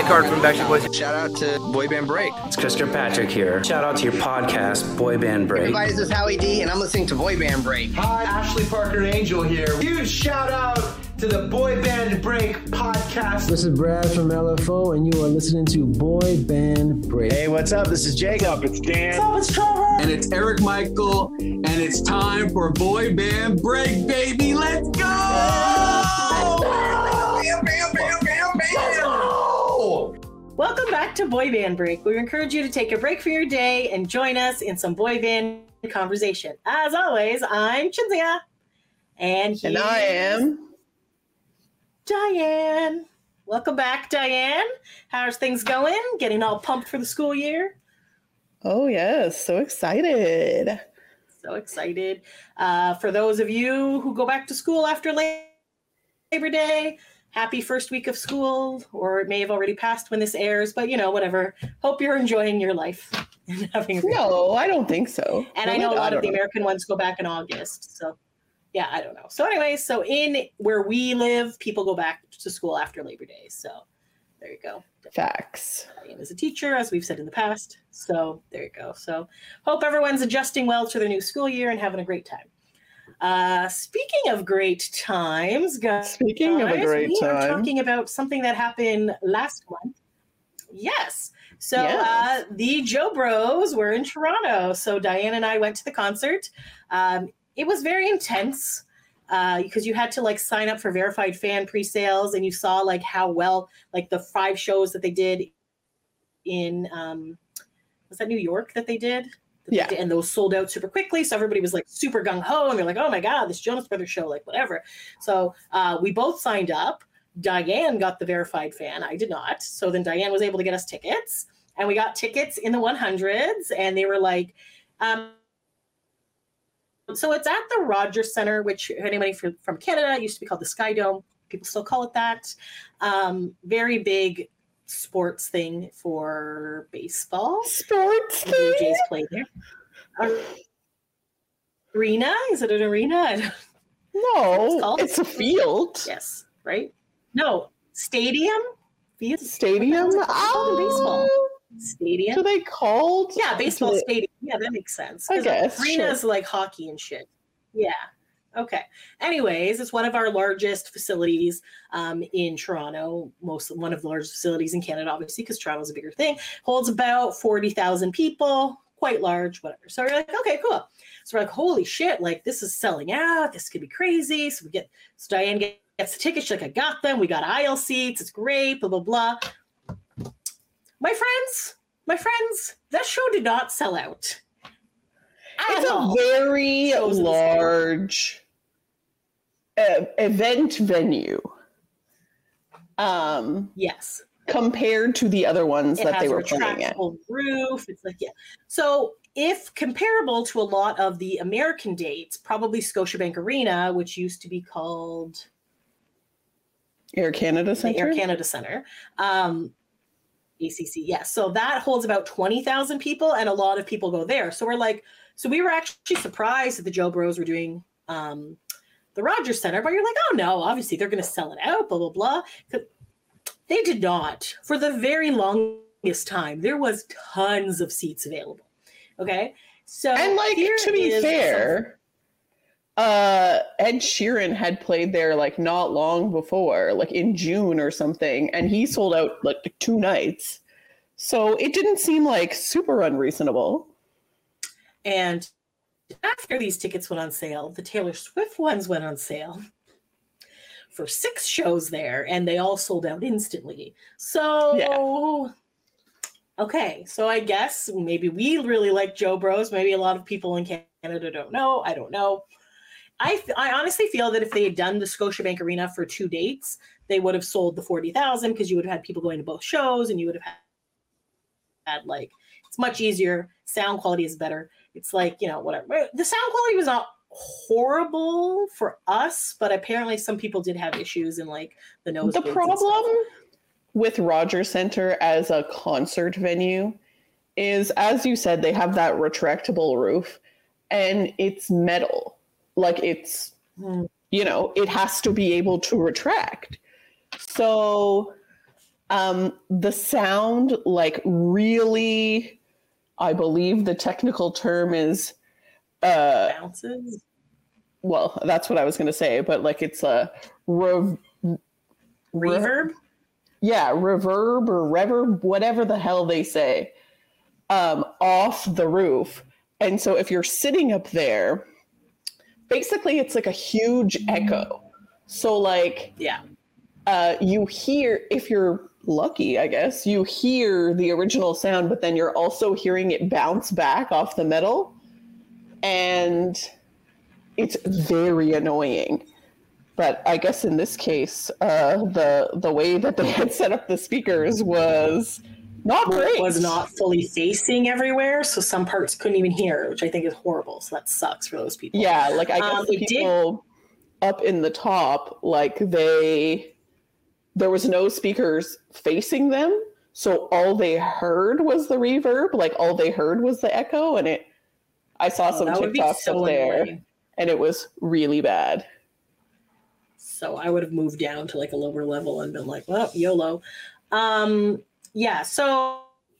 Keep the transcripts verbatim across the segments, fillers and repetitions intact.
Nick Hart from Backstreet Boys. Shout out to Boy Band Break. It's Chris Kirkpatrick here. Shout out to your podcast, Boy Band Break. Everybody, this is Howie D, and I'm listening to Boy Band Break. Hi, Ashley Parker Angel here. Huge shout out to the Boy Band Break podcast. This is Brad from L F O, and you are listening to Boy Band Break. Hey, what's up? This is Jacob. What's up? It's Dan. What's up? It's Trevor. And it's Eric Michael, and it's time for Boy Band Break, baby. Let's go! Let's go! Bam, bam, bam, bam, bam. Welcome back to Boy Band Break. We encourage you to take a break from your day and join us in some boy band conversation. As always, I'm Chinzia. And, and I am Diane. Welcome back, Diane. How's things going? Getting all pumped for the school year? Oh, yes. So excited. So excited. Uh, for those of you who go back to school after Labor Day, happy first week of school, or it may have already passed when this airs, but you know, whatever. Hope you're enjoying your life. And having a no, I don't think so. And well, I know a lot of the know. American ones go back in August. So yeah, I don't know. So anyway, so in where we live, people go back to school after Labor Day. So there you go. Facts. Diane is a teacher, as we've said in the past. So there you go. So hope everyone's adjusting well to their new school year and having a great time. Uh, speaking of great times, guys. Speaking of a great we time. We are talking about something that happened last month. Yes. So yes. Uh, the Joe Bros were in Toronto. So Diane and I went to the concert. Um, it was very intense uh, because you had to like sign up for verified fan pre-sales, and you saw like how well, like the five shows that they did in, um, was that New York that they did? Yeah. And those sold out super quickly. So everybody was like super gung ho, and they're like, oh my God, this Jonas Brothers show, like whatever. So uh, we both signed up. Diane got the verified fan. I did not. So then Diane was able to get us tickets, and we got tickets in the one hundreds, and they were like, um, so it's at the Rogers Centre, which anybody from, from Canada, used to be called the Sky Dome. People still call it that. Um, very big sports thing for baseball. Sports the Blue Jays play there. Uh, arena? Is it an arena? No, it's, it's a field. Yes, right? No, stadium? Field? Stadium? Oh, baseball. Stadium? Do they called? Yeah, baseball stadium. Yeah, that makes sense. I guess. Arena sure. is like hockey and shit. Yeah. Okay. Anyways, it's one of our largest facilities um, in Toronto. Most one of the largest facilities in Canada, obviously, because Toronto's a bigger thing. Holds about forty thousand people. Quite large, whatever. So we're like, okay, cool. So we're like, holy shit, like this is selling out. This could be crazy. So we get, so Diane gets the tickets. She's like, I got them. We got aisle seats. It's great. Blah blah blah. My friends, my friends, that show did not sell out. It's a very large uh, event venue. Um, yes. Compared to the other ones it that they were playing at. It has a retractable roof. It's like, yeah. So if comparable to a lot of the American dates, probably Scotiabank Arena, which used to be called Air Canada Center. Air Canada Center. Um, A C C, yes. So that holds about twenty thousand people, and a lot of people go there. So we're like, so we were actually surprised that the Joe Bros were doing um, the Rogers Center, but you're like, oh no, obviously they're going to sell it out, blah, blah, blah. They did not. For the very longest time, there was tons of seats available. Okay? So and like, to be fair, some... uh, Ed Sheeran had played there like not long before, like in June or something, and he sold out like two nights. So it didn't seem like super unreasonable. And after these tickets went on sale, the Taylor Swift ones went on sale for six shows there, and they all sold out instantly. So, yeah. Okay, so I guess maybe we really like Joe Bros. Maybe a lot of people in Canada don't know. I don't know. I, I honestly feel that if they had done the Scotiabank Arena for two dates, they would have sold the forty thousand, because you would have had people going to both shows, and you would have had, had like, it's much easier. Sound quality is better. It's like, you know, whatever. The sound quality was not horrible for us, but apparently some people did have issues in like the nose. The problem with Rogers Centre as a concert venue is, as you said, they have that retractable roof, and it's metal. Like it's, mm. you know, it has to be able to retract. So Um, the sound, like, really, I believe the technical term is uh, bounces. Well, that's what I was going to say, but like it's a rev- reverb. Re- yeah, reverb or reverb, whatever the hell they say, um, off the roof. And so if you're sitting up there, basically it's like a huge echo. So like, yeah, uh, you hear, if you're lucky, I guess, you hear the original sound, but then you're also hearing it bounce back off the metal. And it's very annoying. But I guess in this case, uh, the the way that they had set up the speakers was not great. Was not fully facing everywhere, so some parts couldn't even hear, which I think is horrible. So that sucks for those people. Yeah, like I guess um, the people did... up in the top, like they, there was no speakers facing them, so all they heard was the reverb. Like all they heard was the echo, and it. I saw oh, some TikToks so up there, annoying. And it was really bad. So I would have moved down to like a lower level and been like, well, YOLO. Um, yeah, so,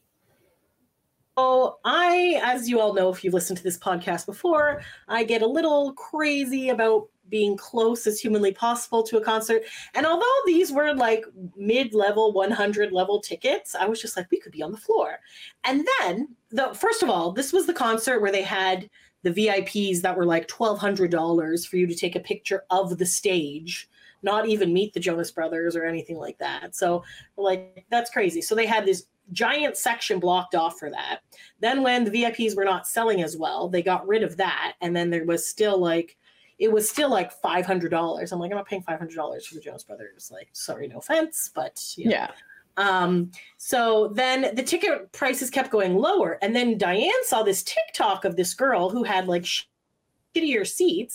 so I, as you all know, if you've listened to this podcast before, I get a little crazy about being close as humanly possible to a concert. And although these were like mid-level, one hundred level tickets, I was just like, we could be on the floor. And then, the first of all, this was the concert where they had the V I Ps that were like twelve hundred dollars for you to take a picture of the stage, not even meet the Jonas Brothers or anything like that. So like, that's crazy. So they had this giant section blocked off for that. Then when the V I Ps were not selling as well, they got rid of that. And then there was still like, it was still like five hundred dollars. I'm like, I'm not paying five hundred dollars for the Jonas Brothers. Like, sorry, no offense, but you know. Yeah. Um, so then the ticket prices kept going lower. And then Diane saw this TikTok of this girl who had like shittier seats.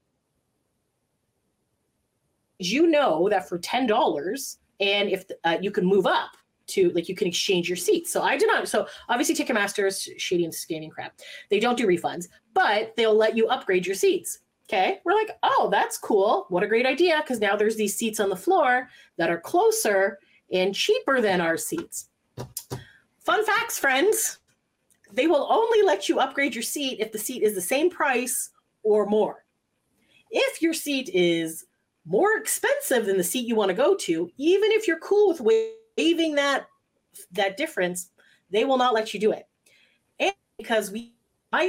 You know that for ten dollars, and if uh, you can move up to, like, you can exchange your seats. So I did not. So obviously Ticketmaster is shady and scanning crap. They don't do refunds, but they'll let you upgrade your seats. Okay. We're like, oh, that's cool. What a great idea. Because now there's these seats on the floor that are closer and cheaper than our seats. Fun facts, friends. They will only let you upgrade your seat if the seat is the same price or more. If your seat is more expensive than the seat you want to go to, even if you're cool with waiving that, that difference, they will not let you do it. And because we,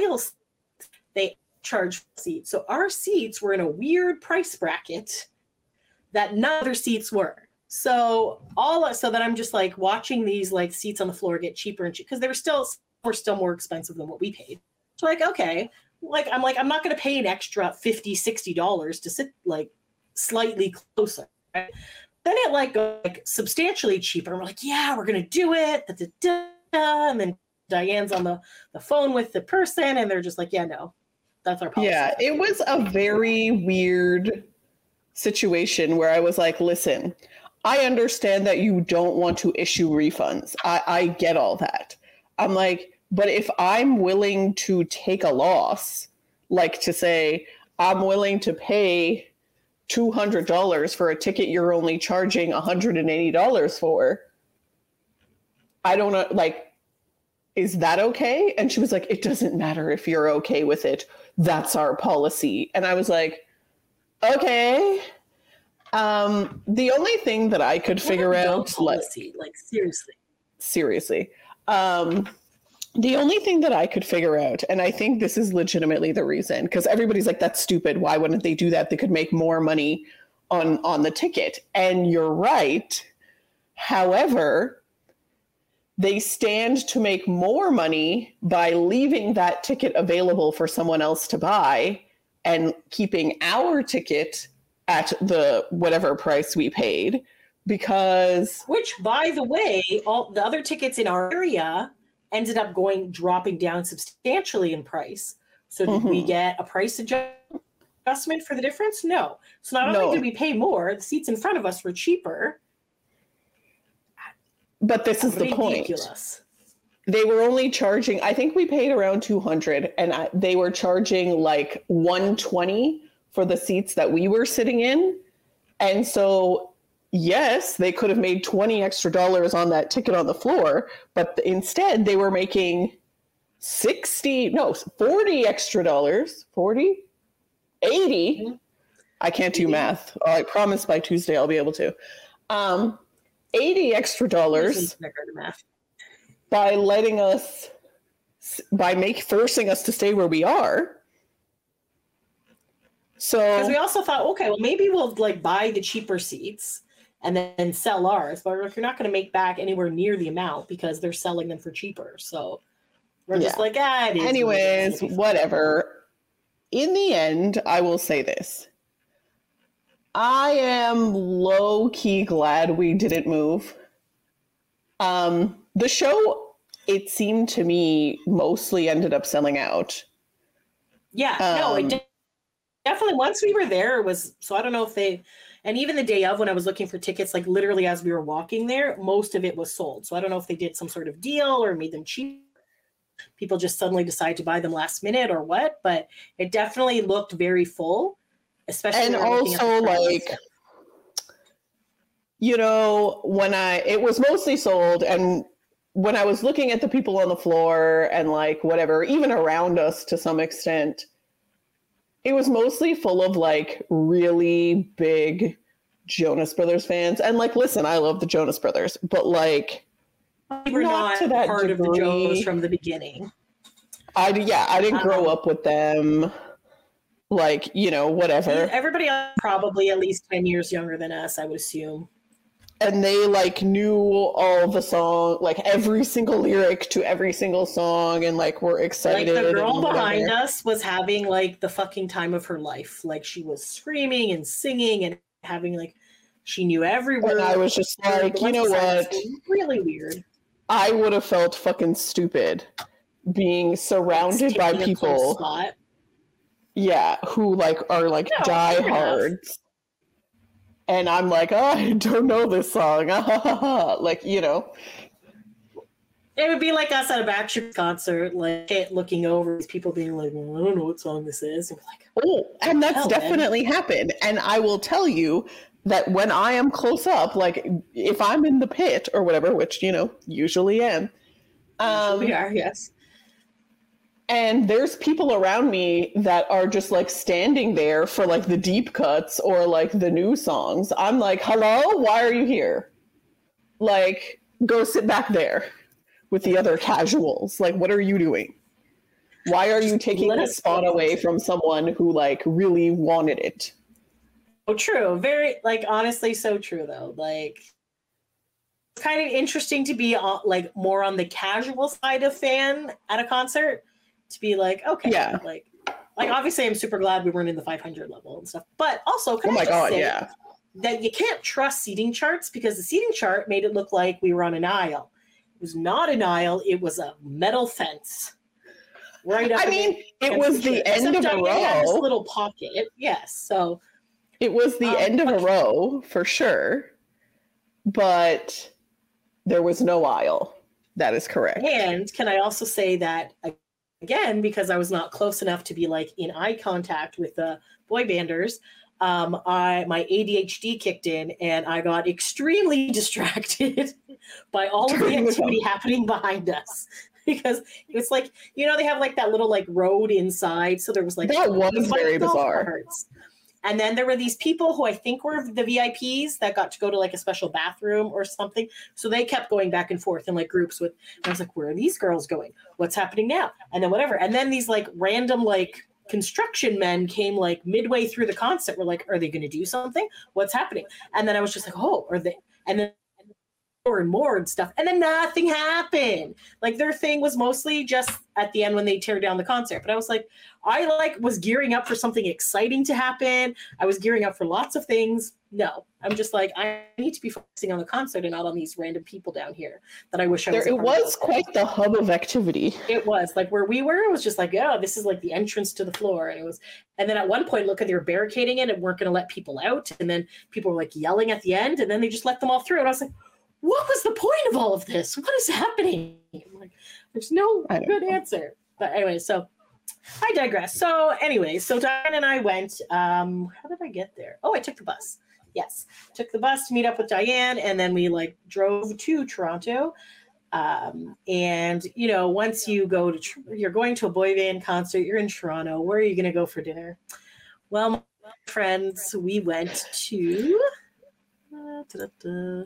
they charge seats. So our seats were in a weird price bracket that none other seats were. So all so that I'm just like watching these like seats on the floor get cheaper and cheaper because they were still were still more expensive than what we paid. So like, okay, like I'm like, I'm not going to pay an extra fifty, sixty dollars to sit like slightly closer. Right? Then it like goes like substantially cheaper. And we're like, yeah, we're going to do it. Da, da, da. And then Diane's on the, the phone with the person and they're just like, yeah, no, that's our policy. Yeah, it was a very weird situation where I was like, listen, I understand that you don't want to issue refunds. I, I get all that. I'm like, but if I'm willing to take a loss, like to say, I'm willing to pay two hundred dollars for a ticket you're only charging one hundred eighty dollars for, I don't know, like, is that okay? And she was like, it doesn't matter if you're okay with it. That's our policy. And I was like, okay. Um, the only thing that I could figure out, policy, like, like seriously, seriously, um, the only thing that I could figure out, and I think this is legitimately the reason, because everybody's like, that's stupid. Why wouldn't they do that? They could make more money on, on the ticket. And you're right. However, they stand to make more money by leaving that ticket available for someone else to buy and keeping our ticket at the whatever price we paid, because which, by the way, all the other tickets in our area ended up going dropping down substantially in price. So did mm-hmm. we get a price adjustment for the difference? No. So not only no. did we pay more, the seats in front of us were cheaper. But this is the point. They were only charging, I think we paid around two hundred, and I, they were charging like one twenty for the seats that we were sitting in. And so yes, they could have made twenty extra dollars on that ticket on the floor, but instead they were making sixty, no, forty extra dollars, forty, eighty. Mm-hmm. I can't do math. I promise by Tuesday I'll be able to. Um, eighty extra dollars by letting us, by make forcing us to stay where we are. So because we also thought, okay, well maybe we'll like buy the cheaper seats and then sell ours, but if you're not going to make back anywhere near the amount because they're selling them for cheaper, so we're just yeah. like, ah. It is Anyways, whatever. In the end, I will say this. I am low-key glad we didn't move. Um, the show, it seemed to me, mostly ended up selling out. Yeah, um, no, it did. Definitely. Once we were there, it was, so I don't know if they, and even the day of when I was looking for tickets, like literally as we were walking there, most of it was sold. So I don't know if they did some sort of deal or made them cheap. People just suddenly decide to buy them last minute or what, but it definitely looked very full. Especially and also like, you know, when I, it was mostly sold, and when I was looking at the people on the floor and like whatever, even around us to some extent, it was mostly full of like really big Jonas Brothers fans. And like, listen, I love the Jonas Brothers, but like, we're not, not to that part degree. Of the Jonas from the beginning. I, yeah, I didn't grow um, up with them. Like, you know, whatever. Everybody else probably at least ten years younger than us, I would assume. And they, like, knew all the song, like, every single lyric to every single song, and, like, were excited. Like, the girl behind us was having, like, the fucking time of her life. Like, she was screaming and singing and having, like, she knew every word. And I was just like, you know what? Really weird. I would have felt fucking stupid being surrounded by people. Yeah, who like are like no, diehards. And I'm like, oh, I don't know this song. Like, you know. It would be like us at a Backstreet concert, like looking over these people being like, well, I don't know what song this is. And we're like, oh, and that's hell, definitely man. happened. And I will tell you that when I am close up, like if I'm in the pit or whatever, which, you know, usually am. Um, we are, yes. And there's people around me that are just like standing there for like the deep cuts or like the new songs. I'm like, hello, why are you here? Like, go sit back there with the other casuals. Like, what are you doing? Why are you taking a spot away from someone who like really wanted it? Oh, true. Very, like, honestly, so true though. Like, it's kind of interesting to be on, like more on the casual side of fan at a concert. To be like, okay, yeah. like, like obviously I'm super glad we weren't in the five hundred level and stuff, but also, can oh I my just God, say yeah. that you can't trust seating charts because the seating chart made it look like we were on an aisle. It was not an aisle, it was a metal fence. Right up I mean, it was the end of a row. Had this little pocket, yes. So it was the um, end of a row for sure, but there was no aisle. That is correct. And can I also say that? Again, because I was not close enough to be like in eye contact with the boy banders, um, I my A D H D kicked in and I got extremely distracted by all of the activity happening behind us. Because it's like, you know, they have like that little like road inside. So there was like that was very bizarre. Carts. And then there were these people who I think were the V I Ps that got to go to like a special bathroom or something. So they kept going back and forth in like groups with, I was like, where are these girls going? What's happening now? And then whatever. And then these like random like construction men came like midway through the concert. We're like, are they going to do something? What's happening? And then I was just like, oh, are they? And then more and more and stuff. And then nothing happened. Like their thing was mostly just at the end when they tear down the concert. But I was like, I like was gearing up for something exciting to happen. I was gearing up for lots of things. No, I'm just like, I need to be focusing on the concert and not on these random people down here that I wish I was. There, it was quite the hub of activity. It was like where we were, it was just like, oh, this is like the entrance to the floor. And it was, and then at one point, look at they were barricading it and weren't going to let people out. And then people were like yelling at the end and then they just let them all through. And I was like, what was the point of all of this? What is happening? I'm like, there's no good know. answer. But anyway, so I digress. So anyway, so Diane and I went, um, how did I get there? Oh, I took the bus. Yes. took the bus to meet up with Diane, and then we like drove to Toronto. Um, and you know, once you go to, you're going to a boy band concert, you're in Toronto. Where are you going to go for dinner? Well, my friends, we went to. Uh, da-da-da.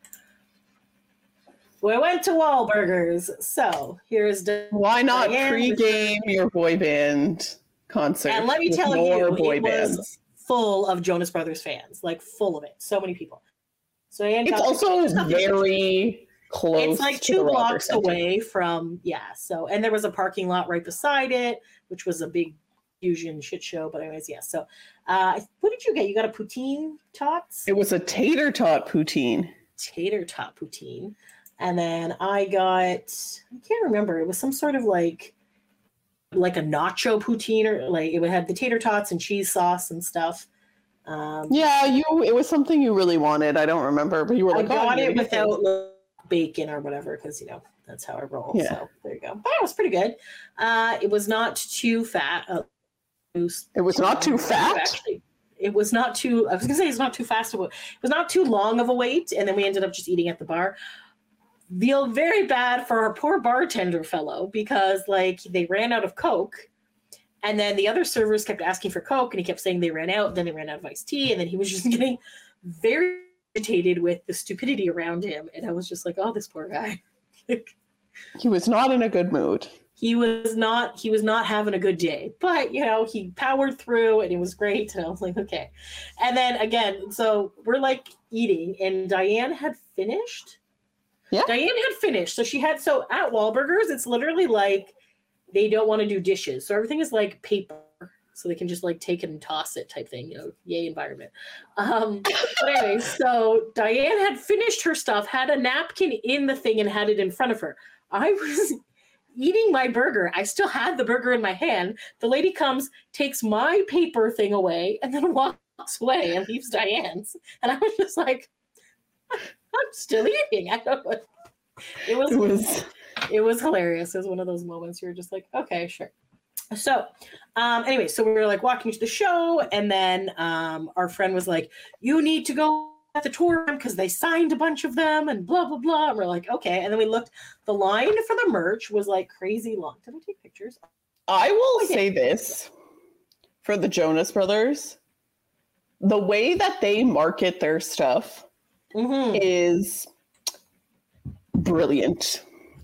We went to Wahlburgers. So here's the Why not Diane pregame your boy band concert? And let me with tell more you, boy it bands? was full of Jonas Brothers fans, like full of it. So many people. So Diane It's got- also very close. It's like to two the Rogers blocks Center. away from yeah. So and there was a parking lot right beside it, which was a big fusion shit show. But anyways, yeah. So uh, what did you get? You got a poutine tots, It was a tater tot poutine. tater tot poutine, and then I got I can't remember. It was some sort of like like a nacho poutine, or like it had the tater tots and cheese sauce and stuff. Um, Yeah, you. It was something you really wanted. I don't remember, but you were I like, got oh, it yeah, without like, bacon or whatever because you know that's how I roll. Yeah. So there you go. But it was pretty good. Uh, it was not too fat. Uh, it was, It was not too fat? Actually, it was not too. I was gonna say it's not too fast. Of a, it was not too long of a wait, and then we ended up just eating at the bar. Feel very bad for our poor bartender fellow because like they ran out of Coke. And then the other servers kept asking for Coke, and he kept saying they ran out. Then they ran out of iced tea, and then he was just getting very irritated with the stupidity around him. And I was just like, "Oh, this poor guy." He was not in a good mood. he was not. He was not having a good day. But you know, he powered through, and it was great. And I was like, "Okay." And then again, so we're like eating, and Diane had finished. Yeah. Diane had finished. So she had so at Wahlburgers, it's literally like. They don't want to do dishes. So everything is like paper. So they can just like take it and toss it type thing, you know, yay environment. Um, but anyway, so Diane had finished her stuff, had a napkin in the thing and had it in front of her. I was eating my burger. I still had the burger in my hand. The lady comes, takes my paper thing away, and then walks away and leaves Diane's. And I was just like, I'm still eating. I don't know. It was, It was it was hilarious. It was one of those moments you're just like, okay, sure. So, um, anyway, so we were like walking to the show, and then um, our friend was like, "You need to go at the tour because they signed a bunch of them," and blah blah blah. And we're like, okay. And then we looked. The line for the merch was like crazy long. Did I take pictures? I will I did. say this for the Jonas Brothers. The way that they market their stuff Mm-hmm. is brilliant.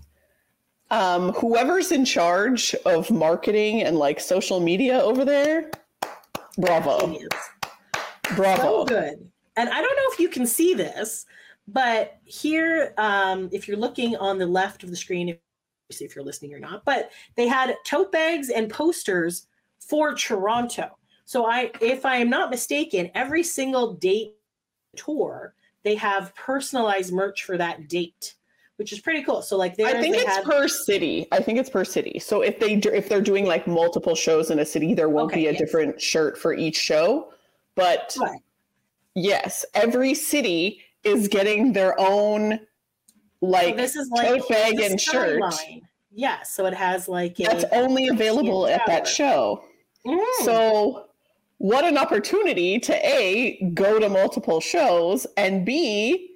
Um, whoever's in charge of marketing and like social media over there, bravo. Bravo. So good. And I don't know if you can see this, but here, um, if you're looking on the left of the screen, if, see if you're listening or not, but they had tote bags and posters for Toronto. So I, if I am not mistaken, every single date tour, they have personalized merch for that date, which is pretty cool. So like, I think they it's had, per city. I think it's per city. So if they do, if they're doing like multiple shows in a city, there won't Okay, be a yes. different shirt for each show. But Right. yes, every city is getting their own like So this is like tote bag the and shirt. skyline. Yeah, so it has like a, That's only available at that tower. show. Mm. So what an opportunity to A, go to multiple shows, and B,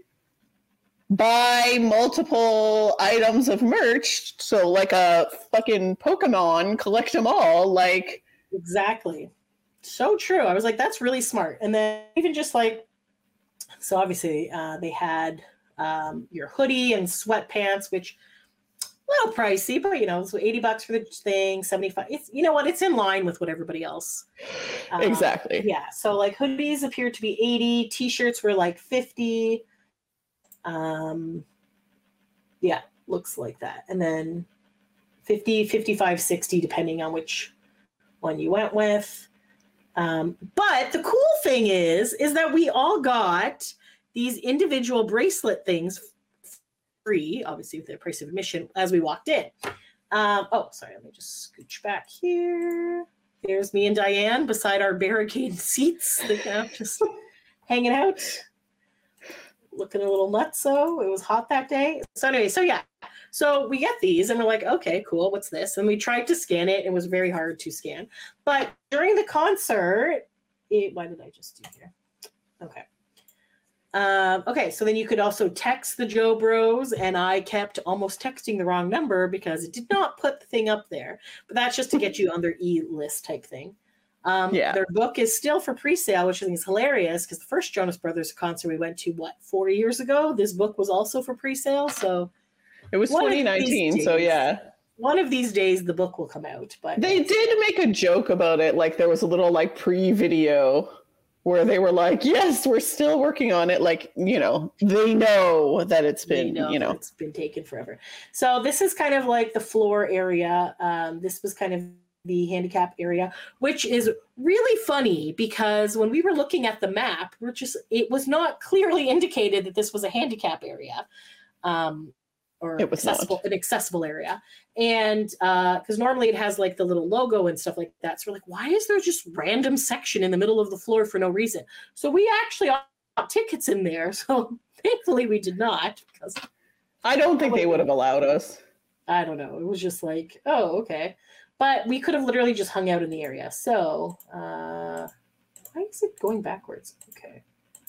buy multiple items of merch. So like a fucking Pokemon, collect them all. Like, Exactly. So true. I was like, that's really smart. And then even just like, so obviously uh, they had um, your hoodie and sweatpants, which a little pricey, but you know, so eighty bucks for the thing, seventy-five. It's, you know what? It's in line with what everybody else. um, exactly. Yeah. So like hoodies appeared to be eighty, t-shirts were like fifty. Um, yeah, looks like that. And then fifty, fifty-five, sixty, depending on which one you went with. Um, but the cool thing is, is that we all got these individual bracelet things free, obviously with the price of admission as we walked in. Um, oh, sorry, let me just scooch back here. There's me and Diane beside our barricade seats, you know, just hanging out, looking a little nutso. It was hot that day. So anyway, so yeah, so we get these and we're like, okay, cool. What's this? And we tried to scan it. It was very hard to scan. But during the concert, it, why did I just do here? Okay. Um, okay, so then you could also text the Joe Bros, and I kept almost texting the wrong number because it did not put the thing up there. But that's just to get you on their e-list type thing. Um, Yeah. Their book is still for pre-sale, which I think is hilarious because the first Jonas Brothers concert we went to, what, four years ago? This book was also for pre-sale, so It was one of twenty nineteen, so days- yeah. one of these days the book will come out. But They did make a joke about it, like there was a little like pre-video where they were like, yes, we're still working on it. Like, you know, they know that it's been, know you know. it's been taken forever. So this is kind of like the floor area. Um, this was kind of the handicap area, which is really funny because when we were looking at the map, we're just it was not clearly indicated that this was a handicap area. Um, or It was accessible, not. an accessible area. And because uh, normally it has like the little logo and stuff like that. So we're like, why is there just random section in the middle of the floor for no reason? So we actually got tickets in there. So thankfully we did not because I don't think they would have allowed us. I don't know. It was just like, oh, okay. But we could have literally just hung out in the area. So uh, why is it going backwards? Okay.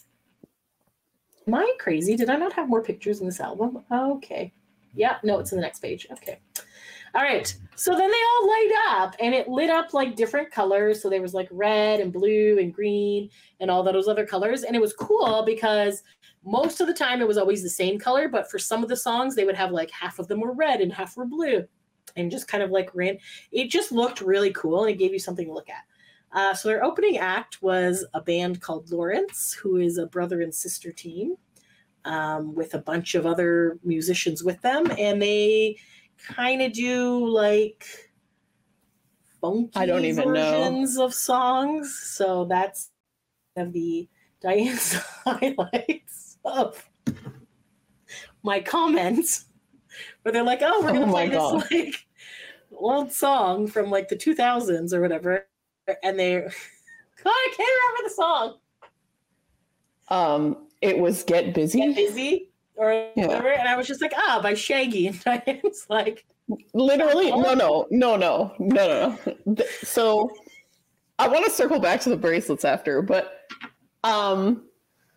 Am I crazy? Did I not have more pictures in this album? Okay. Yeah, no, it's in the next page. Okay. All right. So then they all light up and it lit up like different colors. So there was like red and blue and green and all those other colors. And it was cool because most of the time it was always the same color. But for some of the songs, they would have like half of them were red and half were blue and just kind of like ran. It just looked really cool and it gave you something to look at. Uh, so their opening act was a band called Lawrence, who is a brother and sister team. Um, with a bunch of other musicians with them, and they kind of do like funky I don't even versions know. of songs. So that's one of the Diane's highlights of my comments, where they're like, "Oh, we're gonna Oh my play this God. like old song from like the two thousands or whatever," and they, God, I can't remember the song. Um, it was Get Busy. Get Busy or Yeah. whatever, and I was just like, ah, by Shaggy, and Diane's like, Literally, no, no, no, no, no, no, no. Th- So I want to circle back to the bracelets after, but um,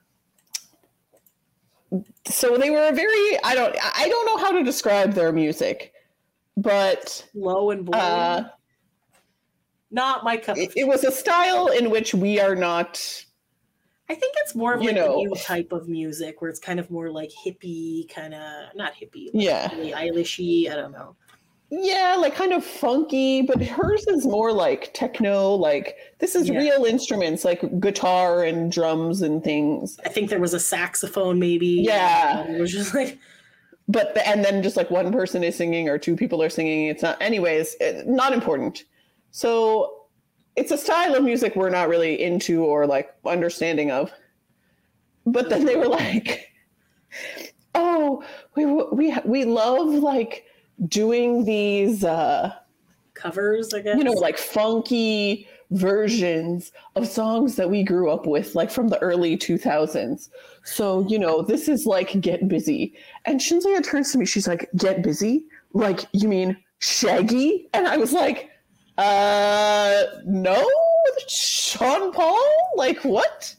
so they were a very, I don't, I don't know how to describe their music, but low and boring. uh, Not my cup of it, it was a style in which we are not. I think it's more of you like know. the new type of music where it's kind of more like hippie, kind of not hippie, like Yeah. really Eilish-y, I don't know. Yeah, like kind of funky, but hers is more like techno. Like this is Yeah. real instruments, like guitar and drums and things. I think there was a saxophone, maybe. Yeah. it was just like, But the, and then just like one person is singing or two people are singing. It's not, anyways, it, not important. So it's a style of music we're not really into or like understanding of. But then they were like, "Oh, we we we love like doing these." Uh, covers, I guess. you know, like funky versions of songs that we grew up with, like from the early two thousands. So, you know, this is like Get Busy. And Shinzaya turns to me, she's like, Get Busy? Like, you mean Shaggy? And I was like, uh, no? Sean Paul? Like, what?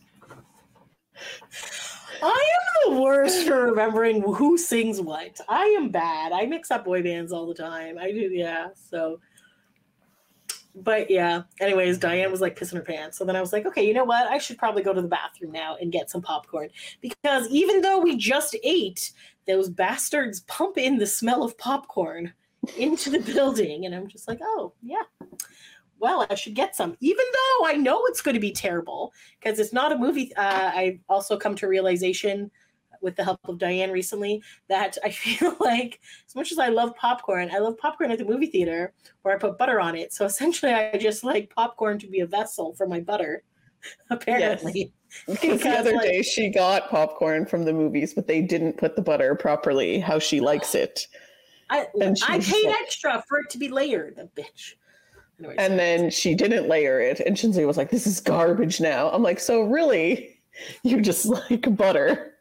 I am the worst for remembering who sings what. I am bad. I mix up boy bands all the time. I do, yeah. So, but yeah. Anyways, Diane was like pissing her pants. So then I was like, okay, you know what? I should probably go to the bathroom now and get some popcorn because even though we just ate, those bastards pump in the smell of popcorn into the building, and I'm just like, oh yeah. Well, I should get some, even though I know it's going to be terrible because it's not a movie. Uh, I've also come to realization with the help of Diane recently that I feel like as much as I love popcorn, I love popcorn at the movie theater where I put butter on it. So essentially I just like popcorn to be a vessel for my butter, apparently. Because the other like, day she got popcorn from the movies, but they didn't put the butter properly how she likes it. I, And she I was paid like- extra for it to be layered, the bitch. Anyways, And then she didn't layer it, and Shinzai was like, "This is garbage now." I'm like, "So really, you just like butter?"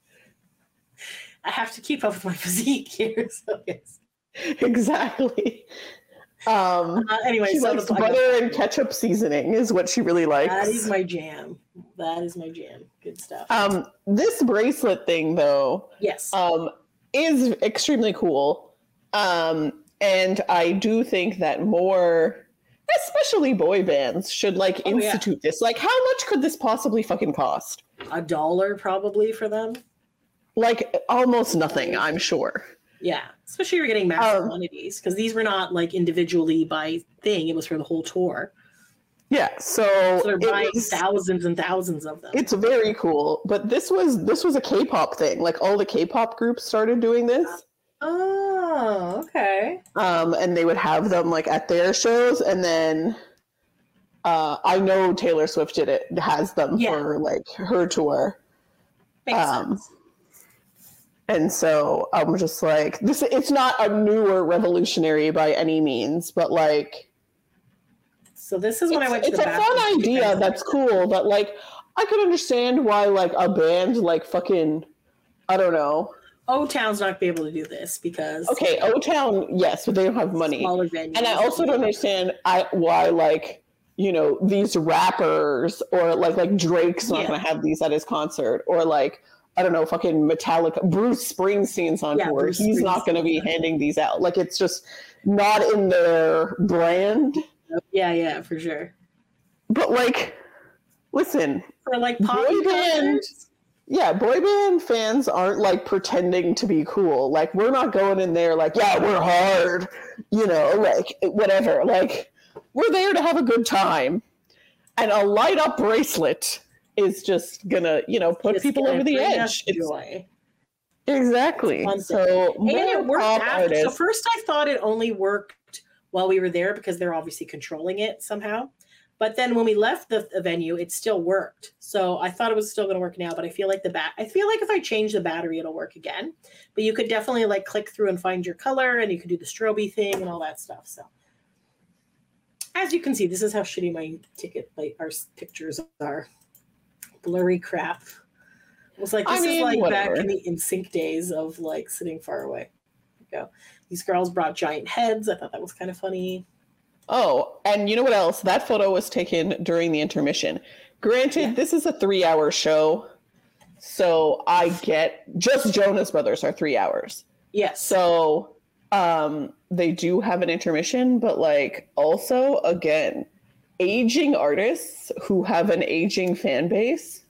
I have to keep up with my physique here. So yes. Exactly. Um, Uh, anyway, she so likes the butter and ketchup seasoning is what she really likes. That is my jam. That is my jam. Good stuff. Um, this bracelet thing, though, yes, um, is extremely cool. Um, and I do think that more, especially boy bands, should like Oh, yeah. institute this. Like, how much could this possibly fucking cost? a dollar probably for them. Like, almost nothing, I'm sure. Yeah, especially if you're getting massive Um, quantities because these were not like individually by thing. It was for the whole tour. Yeah, so, So they're it buying was- thousands and thousands of them. it's very cool. But this was this was a K-pop thing. Like, all the K-pop groups started doing this. Oh, okay. Um, and they would have them like at their shows, and then uh, I know Taylor Swift did it, has them Yeah. for like her tour. Makes Um, sense. And so I'm just like, this. It's not a new or revolutionary by any means, but like, So this is when it's, I went to it's the a bathroom. fun idea. That's cool, but like, I could understand why like a band like fucking, I don't know. O-Town's not gonna be able to do this because Okay, O Town, yes, but they don't have money. smaller venues. And I also don't understand I, why, like, you know, these rappers or like like Drake's not Yeah. going to have these at his concert, or like I don't know, fucking Metallica, Bruce Springsteen's on Yeah, tour. Bruce He's not going to be Springsteen. handing these out. Like, it's just not in their brand. Yeah, yeah, for sure. But like, listen, For like pop boy band. concerts, Yeah, boy band fans aren't like pretending to be cool. Like, we're not going in there like, yeah, we're hard, you know, like whatever. Like, we're there to have a good time. And a light up bracelet is just gonna, you know, put just people gonna over the bring us edge. It's, joy. exactly. Fun So, And it more worked pop after. So artists. first I thought it only worked while we were there because they're obviously controlling it somehow. But then when we left the, the venue, it still worked. So I thought it was still going to work now, but I feel like the bat. I feel like if I change the battery, it'll work again. But you could definitely like click through and find your color, and you could do the strobe thing and all that stuff. So as you can see, this is how shitty my ticket, like our s- pictures are. Blurry crap. It was like I this mean, is like whatever. back in the in sync days of like sitting far away. There you go. These girls brought giant heads. I thought that was kind of funny. Oh, and you know what else? That photo was taken during the intermission. Granted, Yeah. this is a three hour show. So I get just Jonas Brothers are three hours. Yes. So um, they do have an intermission, but like also, again, aging artists who have an aging fan base.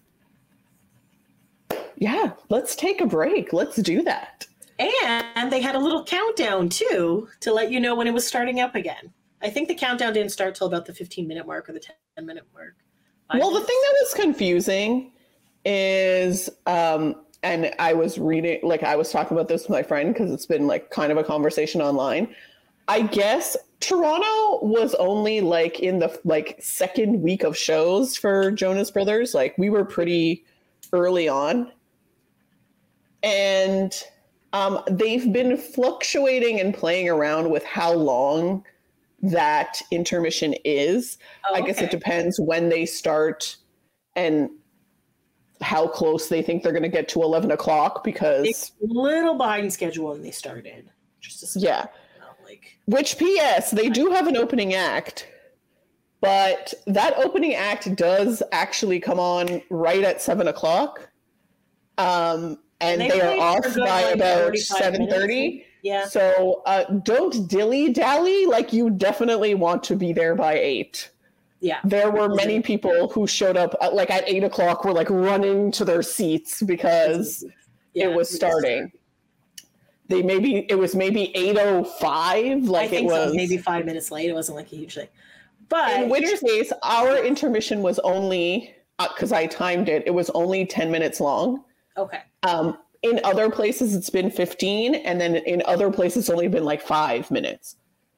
Yeah, let's take a break. Let's do that. And they had a little countdown too to let you know when it was starting up again. I think the countdown didn't start till about the fifteen minute mark or the ten minute mark. Five Well, the minutes. thing that was confusing is, um, and I was reading, like, I was talking about this with my friend because it's been like kind of a conversation online. I guess Toronto was only like in the like second week of shows for Jonas Brothers. Like, we were pretty early on, and um, they've been fluctuating and playing around with how long that intermission is. Oh, I guess okay. it depends when they start and how close they think they're going to get to eleven o'clock, because It's a little behind schedule when they started. Just to yeah, you know, like which P S they do have an opening act, but that opening act does actually come on right at seven o'clock. Um, and they they, are played for off a good, by like, about forty-five seven thirty. minutes. Yeah. So uh, don't dilly dally. Like, you definitely want to be there by eight. Yeah. There were many people who showed up at, like at eight o'clock, were like running to their seats because Yeah, it was starting. They maybe it was maybe eight oh five. I Like, think it was so. Maybe five minutes late. It wasn't like a huge thing. But in which here's- case our intermission was only, because I timed it, it was only ten minutes long. okay. Um, in other places it's been fifteen, and then in other places it's only been like five minutes.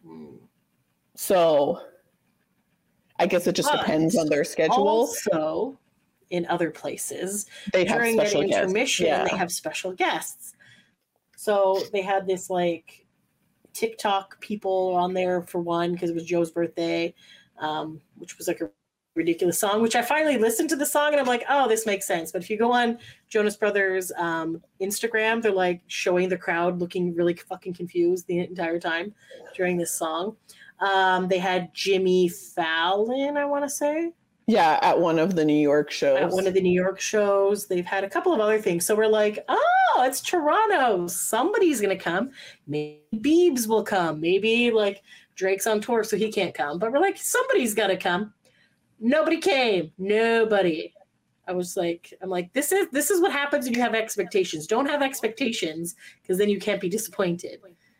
So I guess it just But depends on their schedule. Also, in other places, They have during special an guests. intermission, Yeah. they have special guests. So they had this like TikTok people on there for one because it was Joe's birthday, um, which was like a ridiculous song. Which I finally listened to the song and I'm like, oh, this makes sense. But if you go on Jonas Brothers um, Instagram, they're like showing the crowd looking really fucking confused the entire time during this song. Um, they had Jimmy Fallon, I want to say. Yeah, at one of the New York shows. At one of the New York shows. They've had a couple of other things. So we're like, oh, it's Toronto. Somebody's going to come. Maybe Biebs will come. Maybe like Drake's on tour, so he can't come. But we're like, somebody's got to come. Nobody came. Nobody. I was like, I'm like, this is this is what happens when you have expectations. Don't have expectations because then you can't be disappointed.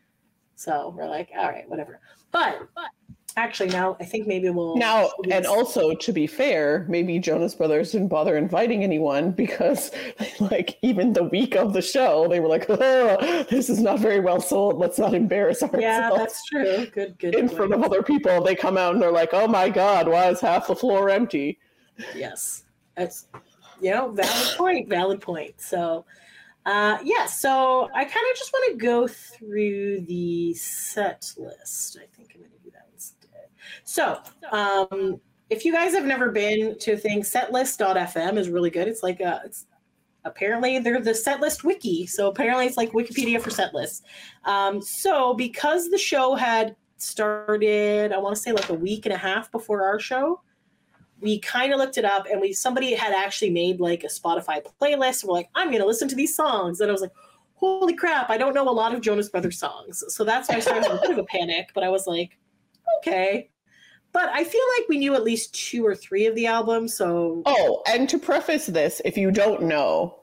So we're like, all right, whatever. But, but actually, now I think maybe we'll now, and also to be fair, maybe Jonas Brothers didn't bother inviting anyone because, like, even the week of the show, they were like, "Oh, this is not very well sold. Let's not embarrass ourselves." Yeah, that's true. Good, good. In point. front of other people, they come out and they're like, "Oh my God, why is half the floor empty?" Yes, that's you know, valid point. Valid point. So. Uh, yeah, so I kind of just want to go through the set list. I think I'm going to do that instead. So, um, if you guys have never been to a thing, setlist dot f m is really good. It's like a, it's apparently they're the setlist wiki. So apparently it's like Wikipedia for setlists. Um, so because the show had started, I want to say like a week and a half before our show, we kind of looked it up, and we somebody had actually made like a Spotify playlist. And we're like, I'm going to listen to these songs. And I was like, holy crap, I don't know a lot of Jonas Brothers songs. So that's why I started with a bit of a panic. But I was like, okay. But I feel like we knew at least two or three of the albums. So oh, and to preface this, if you don't know,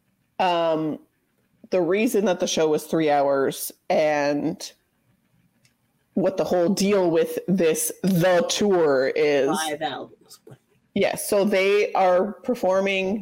um, the reason that the show was three hours and what the whole deal with this the tour is five albums. Yes, so they are performing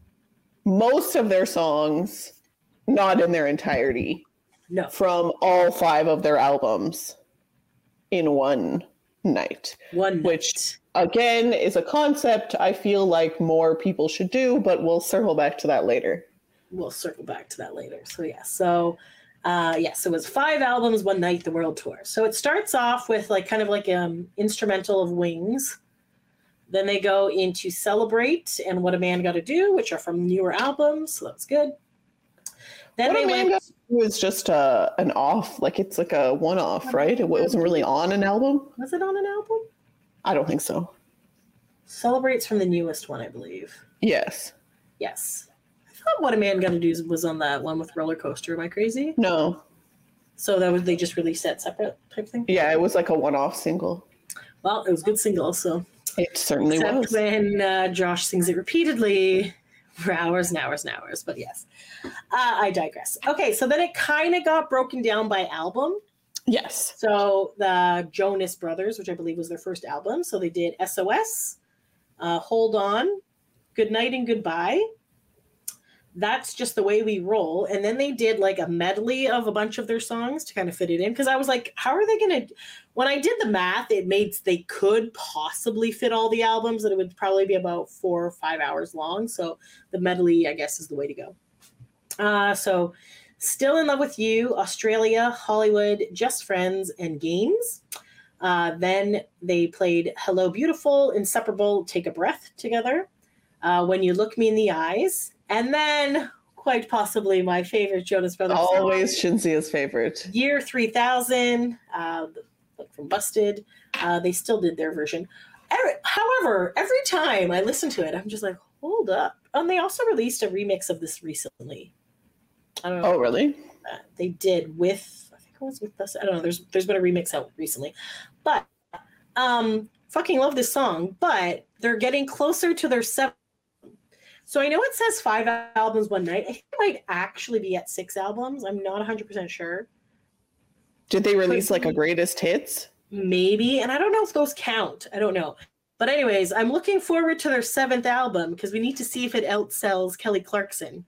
most of their songs, not in their entirety, no, from all five of their albums in one night. One night. Which again is a concept I feel like more people should do, but we'll circle back to that later. We'll circle back to that later. So yeah, so uh, yes, so it was five albums, one night, the world tour. So it starts off with like kind of like um instrumental of Wings. Then they go into Celebrate and What a Man Gotta Do, which are from newer albums, so that's good. Then What they a Man went. Gotta Do is just uh, an off, like it's like a one-off, right? It wasn't really on an album. Was it on an album? I don't think so. Celebrate's from the newest one, I believe. Yes. Yes. I thought What a Man Gotta Do was on that one with Roller Coaster. Am I crazy? No. So that was they just released that separate type thing? Yeah, it was like a one-off single. Well, it was a good single, so. It certainly Except was. when uh, Josh sings it repeatedly for hours and hours and hours. But yes, uh, I digress. Okay, so then it kind of got broken down by album. Yes. So the Jonas Brothers, which I believe was their first album. So they did S O S, uh, Hold On, Good Night and Goodbye. That's Just the Way We Roll. And then they did like a medley of a bunch of their songs to kind of fit it in. Because I was like, how are they going to... When I did the math, it made... They could possibly fit all the albums, that it would probably be about four or five hours long. So the medley, I guess, is the way to go. Uh, so Still in Love with You, Australia, Hollywood, Just Friends, and Games. Uh, then they played Hello Beautiful, Inseparable, Take a Breath together. Uh, When You Look Me in the Eyes. And then, quite possibly, my favorite Jonas Brothers Always song, Shinzia's favorite. Year three thousand, uh, like from Busted. Uh, they still did their version. Every, however, every time I listen to it, I'm just like, hold up. And they also released a remix of this recently. I don't know. Oh, really? Uh, they did with, I think it was with us. I don't know. There's There's been a remix out recently. But, um, fucking love this song. But they're getting closer to their seventh. So I know it says five albums one night. I think it might actually be at six albums. I'm not one hundred percent sure. Did they release like a greatest hits? Maybe. And I don't know if those count. I don't know. But anyways, I'm looking forward to their seventh album because we need to see if it outsells Kelly Clarkson.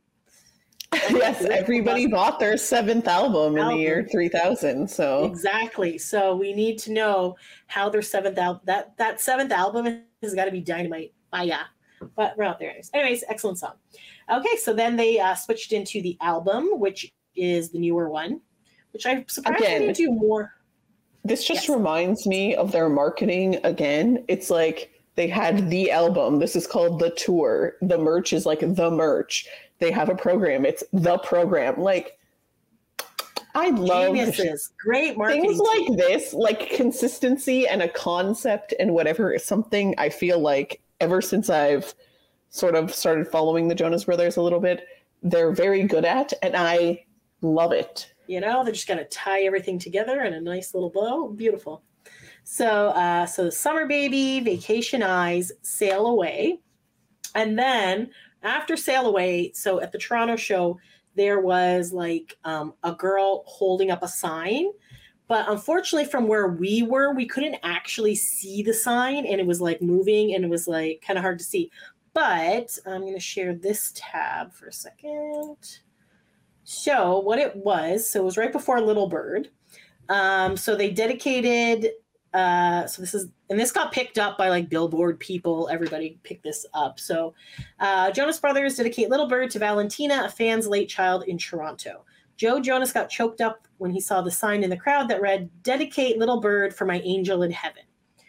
Yes, everybody bought their seventh album in Album. the year three thousand. So Exactly. So we need to know how their seventh album, that, that seventh album has got to be dynamite. Ah, yeah. But we're not there. Anyways, anyways excellent song. Okay, so then they uh, switched into the album, which is the newer one, which I'm surprised they didn't do more. This just Yes. reminds me of their marketing again. It's like they had the album. This is called the tour. The merch is like the merch. They have a program. It's the program. Like, I love Geniuses. Great marketing. things like team. this, like consistency and a concept and whatever is something I feel like ever since I've sort of started following the Jonas Brothers a little bit, they're very good at, and I love it. You know, they're just going to tie everything together in a nice little bow. Beautiful. So, uh, so Summer Baby, Vacation Eyes, Sail Away. And then after Sail Away, so at the Toronto show, there was like um, a girl holding up a sign. But unfortunately, from where we were, we couldn't actually see the sign, and it was like moving, and it was like kind of hard to see. But I'm going to share this tab for a second. So what it was, so it was right before Little Bird. Um, so they dedicated, uh, so this is, and this got picked up by like Billboard people. Everybody picked this up. So uh, Jonas Brothers dedicate Little Bird to Valentina, a fan's late child in Toronto. Joe Jonas got choked up when he saw the sign in the crowd that read, "Dedicate Little Bird for my angel in heaven."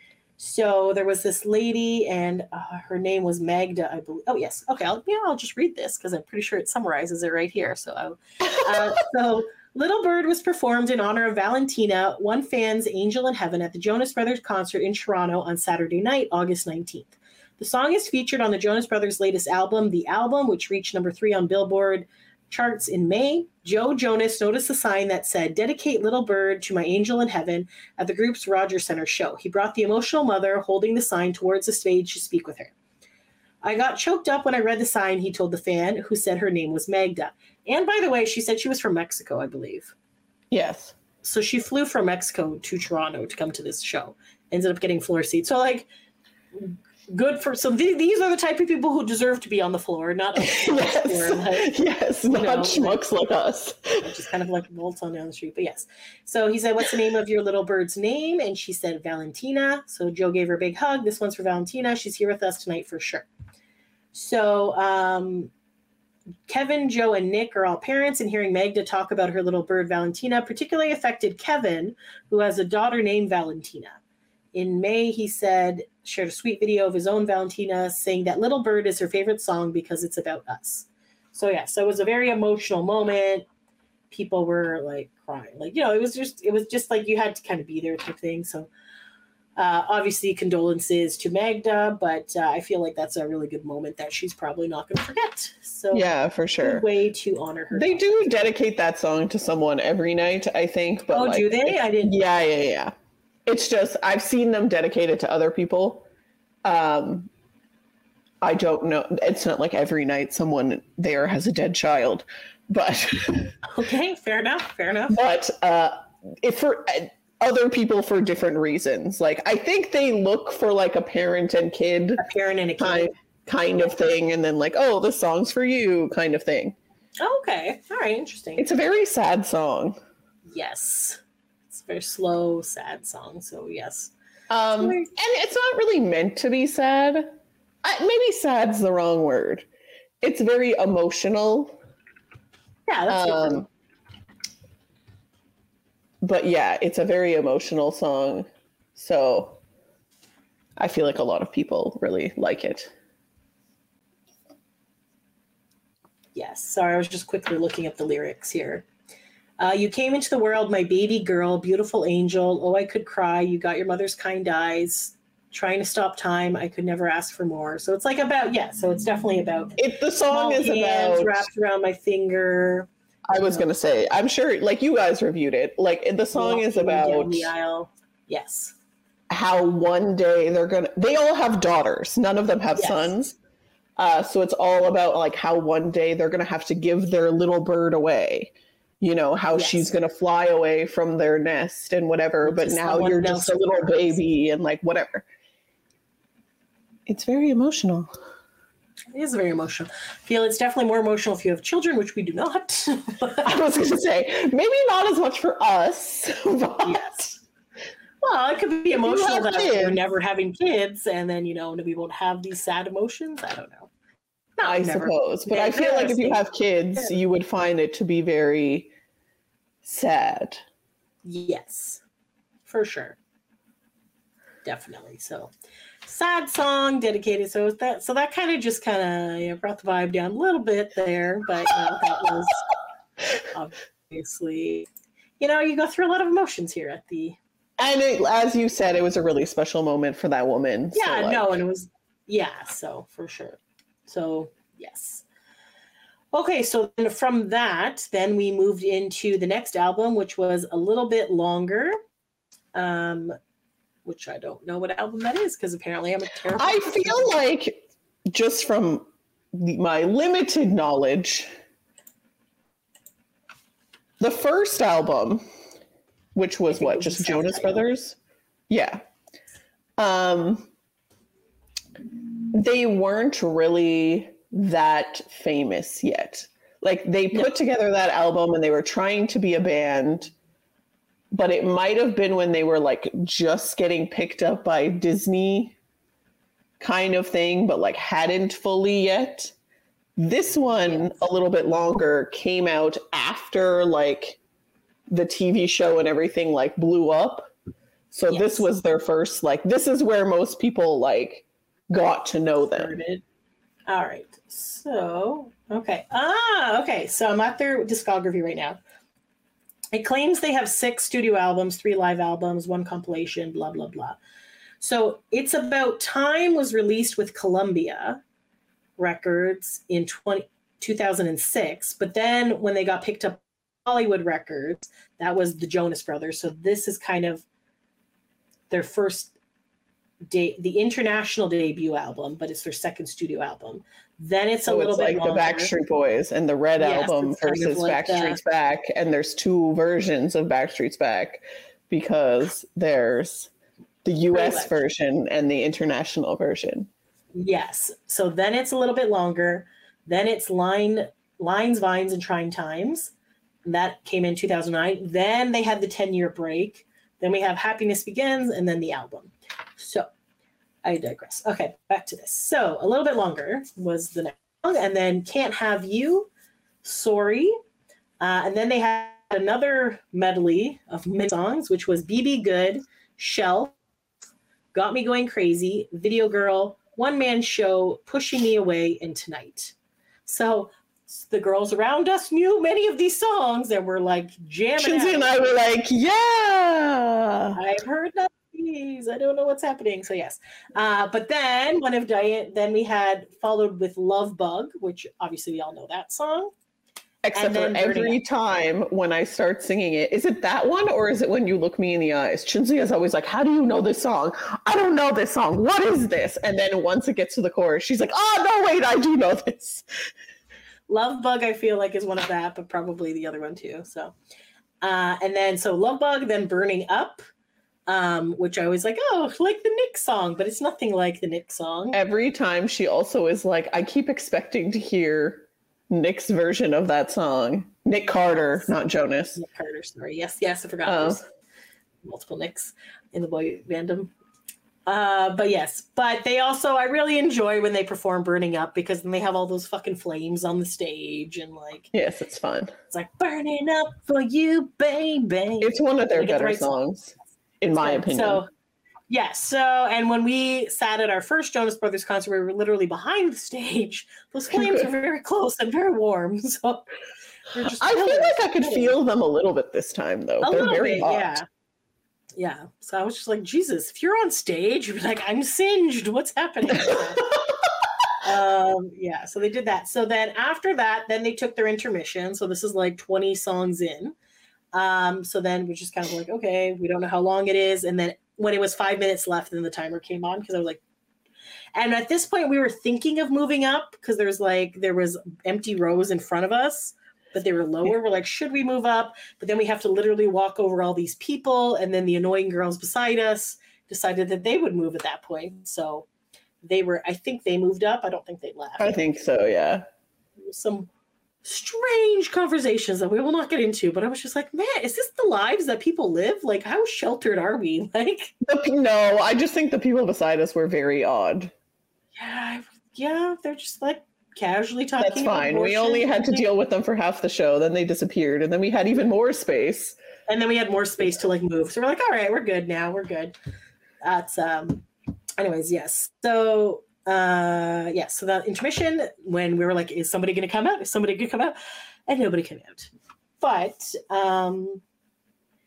So there was this lady, and uh, her name was Magda, I believe. Oh, yes. Okay, I'll, yeah, I'll just read this because I'm pretty sure it summarizes it right here. So, I'll, uh, so Little Bird was performed in honor of Valentina, one fan's angel in heaven, at the Jonas Brothers concert in Toronto on Saturday night, August nineteenth. The song is featured on the Jonas Brothers' latest album, The Album, which reached number three on Billboard charts in May. Joe Jonas noticed a sign that said, "Dedicate Little Bird to my angel in heaven," at the group's Rogers Center show. He brought the emotional mother holding the sign towards the stage to speak with her. "I got choked up when I read the sign," he told the fan, who said her name was Magda. And by the way, she said she was from Mexico, I believe. Yes. So she flew from Mexico to Toronto to come to this show. Ended up getting floor seats. So like, good for, so th- these are the type of people who deserve to be on the floor, not yes, floor, like, yes not know, schmucks like, like us. Just kind of like waltz on down the street. But yes. So he said, "What's the name of your little bird's name?" And she said, "Valentina." So Joe gave her a big hug. "This one's for Valentina. She's here with us tonight for sure." So um, Kevin, Joe, and Nick are all parents, and hearing Magda talk about her little bird, Valentina, particularly affected Kevin, who has a daughter named Valentina. In May, he said, shared a sweet video of his own Valentina saying that Little Bird is her favorite song because it's about us. So yeah, so it was a very emotional moment. People were like crying, like, you know, it was just, it was just like you had to kind of be there type thing. So uh, obviously condolences to Magda, but uh, I feel like that's a really good moment that she's probably not going to forget. So yeah, for sure. Good way to honor her. They do dedicate that song to someone every night, I think. But oh, like, do they? I didn't. Yeah, yeah, yeah. It's just, I've seen them dedicate it to other people. Um, I don't know. It's not like every night someone there has a dead child, but okay, fair enough, fair enough. But uh, if for uh, other people for different reasons, like I think they look for like a parent and kid, a parent and a kid kind, kind of thing, and then like, oh, this song's for you, kind of thing. Oh, okay, all right, interesting. It's a very sad song. Yes. Very slow, sad song. So yes, um, and it's not really meant to be sad. I, maybe "sad's" the wrong word. It's very emotional. Yeah, that's um, good. But yeah, it's a very emotional song. So I feel like a lot of people really like it. Yes. Sorry, I was just quickly looking at the lyrics here. Uh, "You came into the world, my baby girl, beautiful angel. Oh, I could cry. You got your mother's kind eyes. Trying to stop time. I could never ask for more." So it's like about, yeah, so it's definitely about it. The song is about wrapped around my finger. I was going to say, I'm sure like you guys reviewed it. Like the song is about down the aisle. Yes. How one day they're going to, they all have daughters. None of them have yes. sons. Uh, so it's all about like how one day they're going to have to give their little bird away. You know, how yes. she's going to fly away from their nest and whatever, but now you're just a little baby and like whatever. It's very emotional. It is very emotional. I feel it's definitely more emotional if you have children, which we do not. I was going to say, maybe not as much for us. But yes. Well, it could be emotional that kids. We're never having kids and then, you know, we won't have these sad emotions. I don't know. No, I never. suppose, but yeah, I feel like if you have kids, yeah. you would find it to be very sad. Yes, for sure. Definitely. So sad song dedicated. So that, so that kind of just kind of you know, brought the vibe down a little bit there, but you know, that was obviously, you know, you go through a lot of emotions here at the. And it, as you said, it was a really special moment for that woman. Yeah, so like, no, and it was Yeah, so for sure. So yes. Okay, so then from that, then we moved into the next album, which was a little bit longer, um, which I don't know what album that is because apparently I'm a terrible. I feel like, just from the, my limited knowledge, the first album, which was what, just Jonas Brothers? Yeah. Um, they weren't really that famous yet. Like they put together that album and they were trying to be a band, but it might have been when they were like just getting picked up by Disney kind of thing, but like hadn't fully yet. This one, a little bit longer, came out after like the T V show and everything like blew up. So yes. This was their first, like, this is where most people like got to know them. All right. So, okay. Ah, okay. So I'm at their discography right now. It claims they have six studio albums, three live albums, one compilation, blah, blah, blah. So It's About Time was released with Columbia Records in two thousand six. But then when they got picked up Hollywood Records, that was the Jonas Brothers. So this is kind of their first De- the international debut album, but it's their second studio album. Then it's so a little it's bit like longer. The Backstreet Boys and the Red yes, album versus like Backstreet's the... Back, and there's two versions of Backstreet's Back because there's the U S version and the international version. Yes. So then it's a little bit longer. Then it's Line, Lines, Vines, and Trying Times. And that came in two thousand nine. Then they had the ten-year break. Then we have Happiness Begins, and then the album. So I digress. Okay, back to this. So a little bit longer was the next song, and then Can't Have You, Sorry. Uh, and then they had another medley of mid songs, which was B B Good, Shelf, Got Me Going Crazy, Video Girl, One Man Show, Pushing Me Away, and Tonight. So the girls around us knew many of these songs and were like jamming. Shinzi and I were like, yeah. I've heard that. I don't know what's happening. So yes. Uh, but then one of Diane, then we had followed with Love Bug, which obviously we all know that song. Except for every time when I start singing it, is it that one or is it When You Look Me in the Eyes? Chinzi is always like, how do you know this song? I don't know this song. What is this? And then once it gets to the chorus, she's like, oh, no, wait, I do know this. Love Bug, I feel like, is one of that, but probably the other one too. So, uh, and then so Love Bug, then Burning Up. Um, which I was like, oh, like the Nick song, but it's nothing like the Nick song. Every time she also is like, I keep expecting to hear Nick's version of that song. Nick Carter, yes. Not Jonas. Nick Carter, sorry. Yes, yes, I forgot. Oh. There's multiple Nicks in the boy fandom. Uh, but yes, but they also, I really enjoy when they perform Burning Up because then they have all those fucking flames on the stage and like. Yes, it's fun. It's like, burning up for you, baby. It's one of their better right songs. Song. In my good. opinion. So, yes. So, and when we sat at our first Jonas Brothers concert, we were literally behind the stage. Those flames are very close and very warm. So, just I feel like I could feel them a little bit this time, though. A They're little very bit, hot. yeah. Yeah. So I was just like, Jesus, if you're on stage, you'd be like, I'm singed. What's happening? um, yeah. So they did that. So then after that, then they took their intermission. So this is like twenty songs in. Um, so then we're just kind of like, okay, we don't know how long it is. And then when it was five minutes left, then the timer came on because I was like, and at this point we were thinking of moving up because there's like, there was empty rows in front of us, but they were lower. We're like, should we move up? But then we have to literally walk over all these people. And then the annoying girls beside us decided that they would move at that point. So they were, I think they moved up. I don't think they left. I think so. Yeah. Some strange conversations that we will not get into, but I was just like, man, is this the lives that people live? Like, how sheltered are we? Like, the, no, I just think the people beside us were very odd. Yeah, yeah, they're just like casually talking. That's fine. We only had to deal with them for half the show. Then they disappeared, and then we had even more space. And then we had more space to like move. So we're like, all right, we're good now. We're good. That's um. Anyways, yes. So. Uh, yeah, so that intermission, when we were like, is somebody going to come out? Is somebody going to come out? And nobody came out. But um,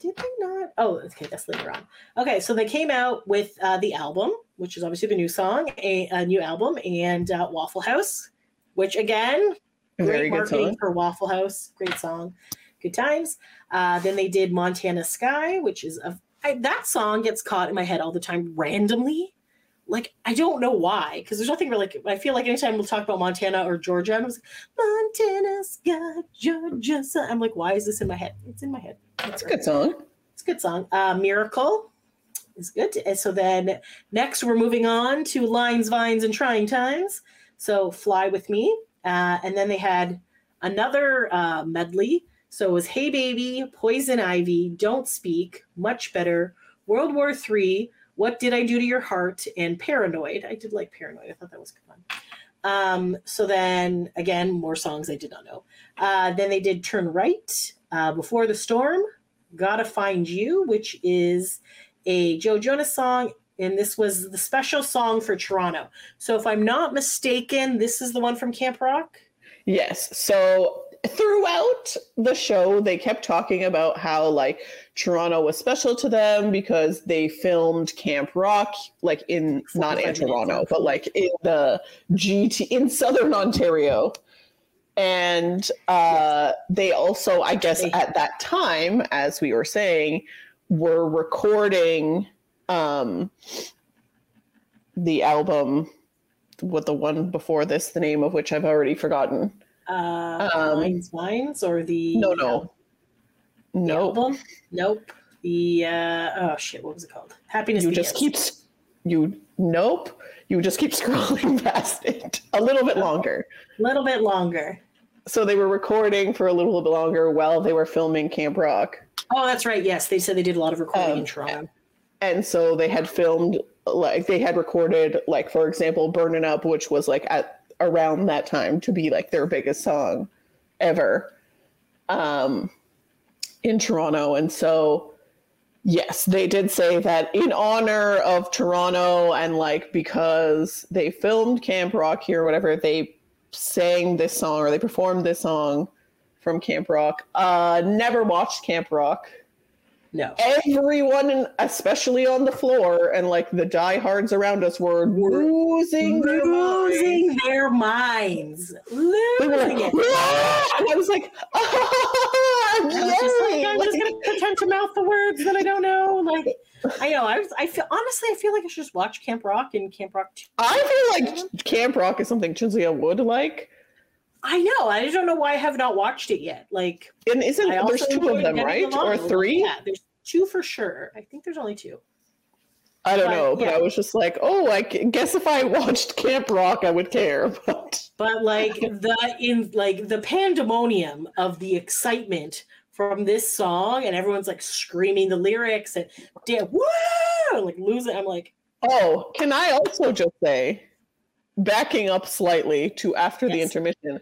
did they not? Oh, okay, that's later on. Okay, so they came out with uh, the album, which is obviously the new song, a, a new album, and uh, Waffle House, which again, great Very good marketing song. for Waffle House. Great song, good times. Uh, then they did Montana Sky, which is a I, that song gets caught in my head all the time randomly. Like, I don't know why, because there's nothing really, like, I feel like anytime we'll talk about Montana or Georgia, I'm like, Montana Sky, Georgia. Sun." I'm like, why is this in my head? It's in my head. It's a good song. It's a good song. Uh, Miracle is good. And so then next we're moving on to Lines, Vines, and Trying Times. So Fly With Me. Uh, and then they had another uh, medley. So it was Hey Baby, Poison Ivy, Don't Speak, Much Better, World War Three, What Did I Do to Your Heart, and Paranoid. I did like Paranoid. I thought that was fun. Um, so then, again, more songs I did not know. Uh, then they did Turn Right, uh, Before the Storm, Gotta Find You, which is a Joe Jonas song, and this was the special song for Toronto. So if I'm not mistaken, this is the one from Camp Rock? Yes. So throughout the show, they kept talking about how like Toronto was special to them because they filmed Camp Rock, like in not in Toronto, but like in the G T in Southern Ontario. And uh, they also, I guess, at that time, as we were saying, were recording um, the album with the one before this, the name of which I've already forgotten. Uh, Um, Lines, Vines, or the No, no. the No. album? Nope. The uh, oh shit, what was it called? Happiness. You just Begins. keep, you, nope. You just keep scrolling past it a little bit longer. a little bit longer. So they were recording for a little bit longer while they were filming Camp Rock. Oh, that's right. Yes, they said they did a lot of recording Um, in Toronto. And so they had filmed, like, they had recorded, like, for example, Burnin' Up, which was, like, at around that time to be, like, their biggest song ever um, in Toronto. And so, yes, they did say that in honor of Toronto and, like, because they filmed Camp Rock here or whatever, they sang this song or they performed this song from Camp Rock. Uh, never watched Camp Rock. No. Everyone, especially on the floor, and like the diehards around us, were losing their minds. Losing their minds. They were Losing like, it. "Ah!" And I was like, oh, I was just like, yay! I'm just gonna pretend to mouth the words that I don't know. Like, I know. I was. I feel honestly. I feel like I should just watch Camp Rock and Camp Rock two. I feel like Camp Rock is something Chinzia would like. I know. I don't know why I have not watched it yet. Like, And isn't I there's also two of enjoyed them, Dennis right? Or Milano. three? Yeah, there's two for sure. I think there's only two. I don't But, know, but yeah. I was just like, oh, I g- guess if I watched Camp Rock, I would care. But But like the in like the pandemonium of the excitement from this song, and everyone's like screaming the lyrics and damn, woo, like losing. I'm like, oh, can I also just say, backing up slightly to after the Yes. intermission.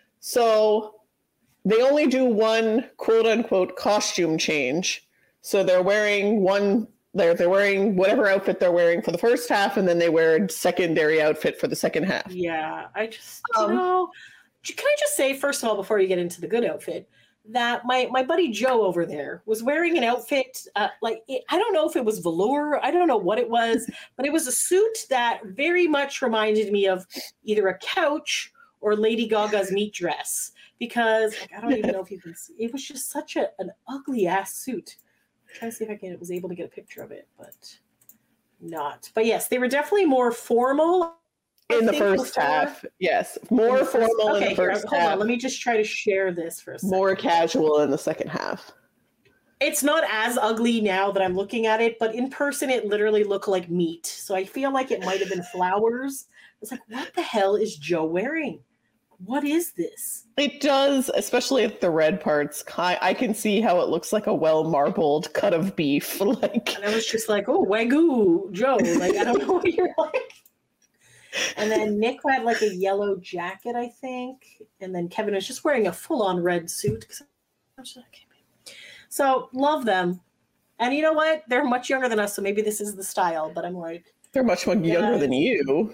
So they only do one quote unquote costume change. So they're wearing one, they're, they're wearing whatever outfit they're wearing for the first half, and then they wear a secondary outfit for the second half. yeah, I just Um, you know. Can I just say first of all, before you get into the good outfit, that my my buddy Joe over there was wearing an outfit uh, like it, I don't know if it was velour, I don't know what it was, but it was a suit that very much reminded me of either a couch or Lady Gaga's meat dress, because like, I don't even know if you can see. It was just such a, an ugly ass suit. I'm trying to see if I can was able to get a picture of it, but not. But yes, they were definitely more formal. I In the think first before- half, yes. More in the first- formal in okay, the here, first hold half, on. Let me just try to share this for a second. more casual in the second half. It's not as ugly now that I'm looking at it, but in person it literally looked like meat. So I feel like it might have been flowers. It's like, what the hell is Joe wearing? What is this? It does, especially at the red parts. I, I can see how it looks like a well marbled cut of beef. Like, And I was just like, oh, Wagyu, Joe. Like, I don't know what you're like. And then Nick had like a yellow jacket, I think. And then Kevin was just wearing a full-on red suit. I was like, okay, babe. So love them. And you know what? They're much younger than us, so maybe this is the style. But I'm like, they're much more younger Yeah. than you.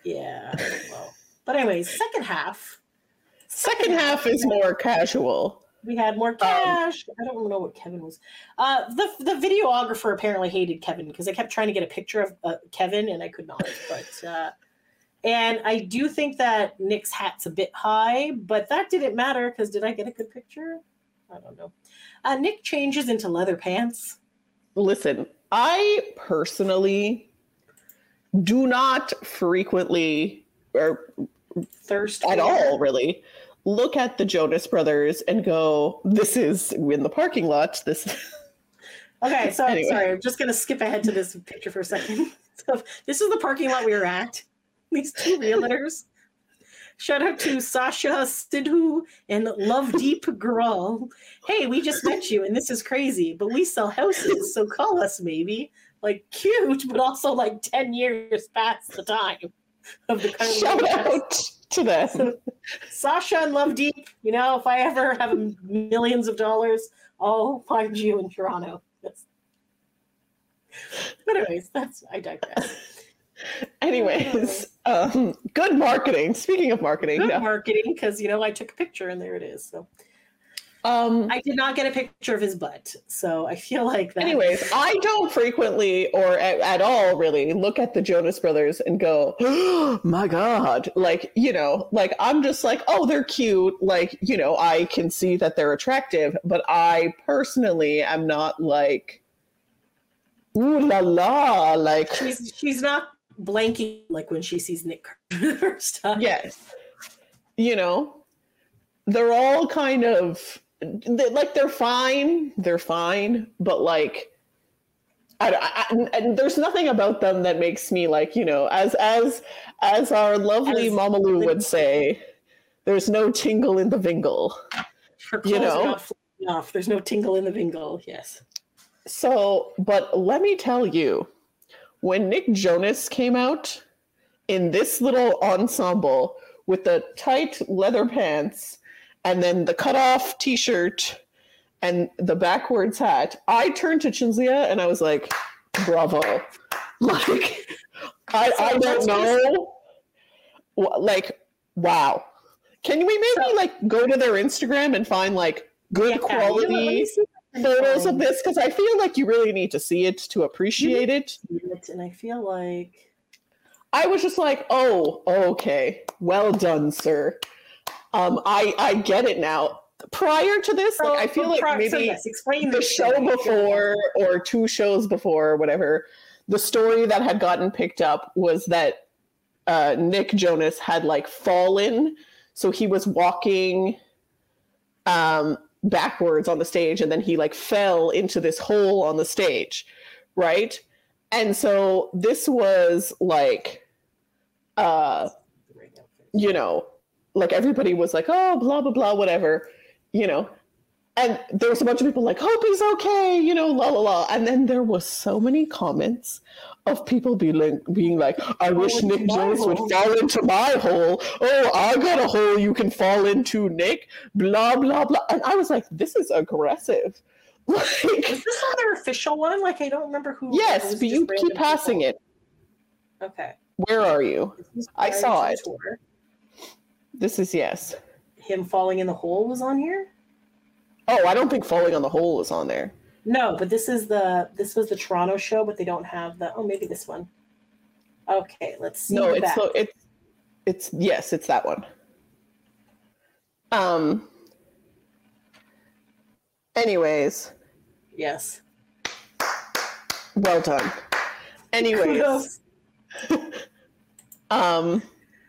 yeah. Well, but anyways, second half. Second half is more casual. We had more cash. Um, I don't know what Kevin was. Uh, the the videographer apparently hated Kevin because I kept trying to get a picture of uh, Kevin and I could not. But uh, and I do think that Nick's hat's a bit high, but that didn't matter because did I get a good picture? I don't know. Uh, Nick changes into leather pants. Listen, I personally do not frequently or thirst at all really look at the Jonas Brothers and go, this is in the parking lot. This Okay, so Anyway. sorry, I'm just gonna skip ahead to this picture for a second. So this is the parking lot we were at. These two realtors. Shout out to Sasha Sidhu and Lovedeep Girl. Hey, we just met you and this is crazy, but we sell houses, so call us maybe. Like cute, but also like ten years past the time of the kind of shout out to them. So, Sasha and Lovedeep, you know, if I ever have millions of dollars, I'll find you in Toronto. That's... But anyways, that's I digress. Anyways, um, good marketing. Speaking of marketing, Good yeah. marketing, because you know I took a picture and there it is. So um, I did not get a picture of his butt, so I feel like that. anyways, I don't frequently or at, at all really look at the Jonas Brothers and go, oh my God. Like, you know, like I'm just like, oh, they're cute. Like, you know, I can see that they're attractive, but I personally am not like, ooh la la. Like, she's she's not blanking like when she sees Nick Carter the first time. yes. You know, they're all kind of they, like they're fine. They're fine, but like, I, I, and there's nothing about them that makes me like, you know, as as as our lovely As Mama Lou the- would say, there's no tingle in the vingle. Her clothes you know? are not flying off. There's no tingle in the vingle. Yes. So, but let me tell you, when Nick Jonas came out in this little ensemble with the tight leather pants and then the cutoff t-shirt and the backwards hat, I turned to Chinzia and I was like, bravo. Like, I, I don't know. Like, wow. Can we maybe like go to their Instagram and find like good Yeah, quality you know, let me see if I can photos of find this? Because I feel like you really need to see it to appreciate it. it, and I feel like I was just like, oh, okay. Well done, sir. Um, I, I get it now. Prior to this, like I feel So, like pro- maybe so yes, explain the the show story. before or two shows before or whatever, the story that had gotten picked up was that uh, Nick Jonas had like fallen. So he was walking um, backwards on the stage and then he like fell into this hole on the stage, right? And so this was like, uh, you know, like everybody was like, oh, blah, blah, blah, whatever, you know. And there was a bunch of people like, hope he's okay, you know, la, la, la. And then there was so many comments of people being like, being like I wish Nick Jonas would fall into my hole. Oh, I got a hole you can fall into, Nick. Blah, blah, blah. And I was like, this is aggressive. Like, Is this on their official one? Like I don't remember who. yes, it was but just you random keep passing people. it. Okay. Where are you? Is this I prior saw to it. the tour? This is yes. Him falling in the hole was on here. Oh, I don't think falling on the hole is on there. No, but this is the this was the Toronto show, but they don't have the. Oh, maybe this one. Okay, let's see. No, the it's back. so it's it's yes, it's that one. Um. Anyways, Yes. well done. Anyways, Kudos. um,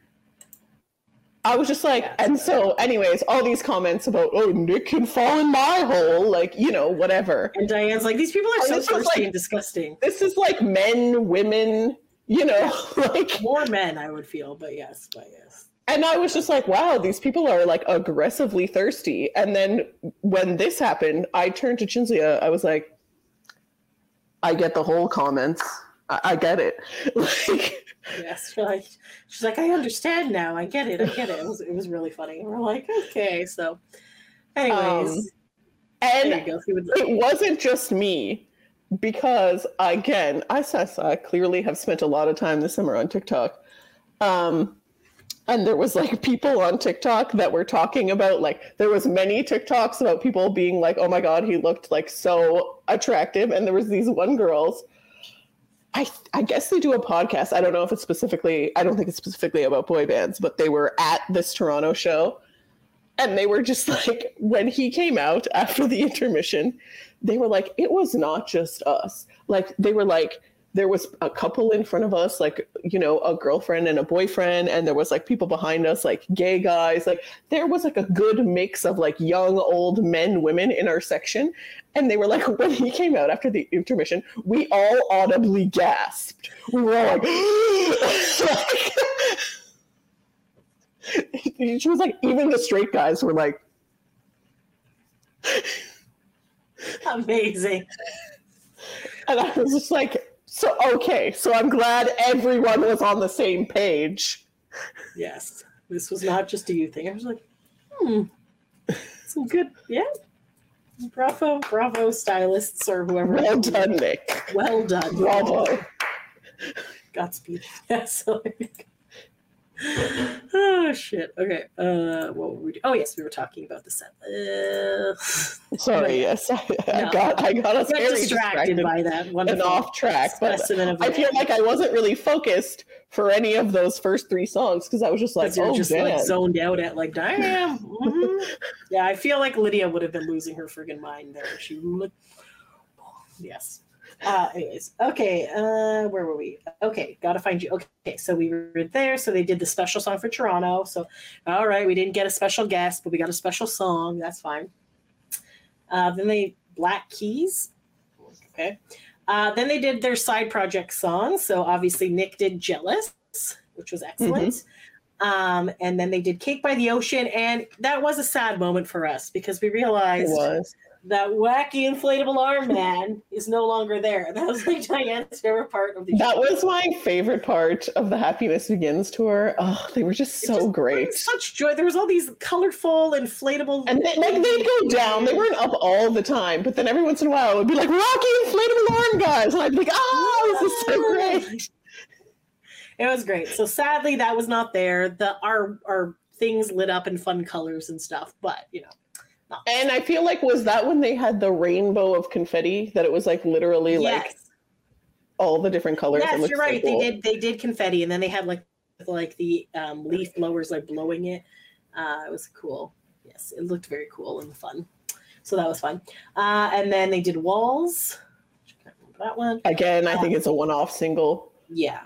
I was just like, Yeah, and so, anyways, all these comments about oh Nick can fall in my hole, like you know, whatever. And Diane's like, these people are And so this was thirsty like- and disgusting. This is like men, women, you know, like. More men, I would feel, but yes, but yes. And I was just like, wow, these people are like aggressively thirsty. And then when this happened, I turned to Chinzia. I was like, I get the whole comments. I, I get it. Like, Yes, we're like she's like, I understand now. I get it. I get it. It was, it was really funny. And we're like, okay, so, anyways, Um, there and you go. He would, it wasn't just me, because again, I, I clearly have spent a lot of time this summer on TikTok. Um, And there was like people on TikTok that were talking about like there was many TikToks about people being like, oh my God, he looked like so attractive. And there was these one girls. I I guess they do a podcast. I don't know if it's specifically, I don't think it's specifically about boy bands, but they were at this Toronto show. And they were just like, when he came out after the intermission, they were like, it was not just us. Like, they were like, there was a couple in front of us, like, you know, a girlfriend and a boyfriend. And there was like people behind us, like gay guys. Like there was like a good mix of like young, old men, women in our section. And they were like, when he came out after the intermission, we all audibly gasped. We were all like, like she was like, even the straight guys were like, amazing. And I was just like, so, okay, so I'm glad everyone was on the same page. Yes, this was not just a you thing. I was like, hmm, some good, yeah. Bravo, bravo, stylists or whoever. Well done, Nick. Well done. Bravo. Godspeed. Yeah, so oh shit. Okay. Uh, what were we doing? Oh yes, we were talking about the set. Uh, Sorry. Yes, I, I no. got. I got us I got very distracted, distracted by that and off track. But I feel it. like I wasn't really focused for any of those first three songs because I was just like, you're oh, just damn. like zoned out at like, damn. Mm-hmm. Yeah, I feel like Lydia would have been losing her friggin' mind there. She would. Yes. Uh, anyways, okay, uh, where were we? Okay, gotta find you. Okay, so we were there. So they did the special song for Toronto. So, all right, we didn't get a special guest, but we got a special song. That's fine. Uh, then they Black Keys. Okay. Uh, then they did their side project song. So obviously Nick did Jealous, which was excellent. Mm-hmm. Um, and then they did Cake by the Ocean, and that was a sad moment for us because we realized. It was. That wacky inflatable arm man is no longer there. That was like Diane's favorite part of the That show. was my favorite part of the Happiness Begins tour. Oh, they were just so just great. Such joy. There was all these colorful, inflatable... And they, like, they'd go down. They weren't up all the time, but then every once in a while it would be like, Rocky inflatable arm guys. And I'd be like, oh, this is so great. It was great. So sadly, that was not there. The our our things lit up in fun colors and stuff, but, you know. No. And I feel like, was that when they had the rainbow of confetti? That it was like literally yes. like all the different colors. Yes, you're right. So cool. They did they did confetti, and then they had like like the um, leaf blowers like blowing it. Uh, it was cool. Yes, it looked very cool and fun. So that was fun. Uh, and then they did Walls. I can't remember that one. Again, I uh, think it's a one-off single. Yeah.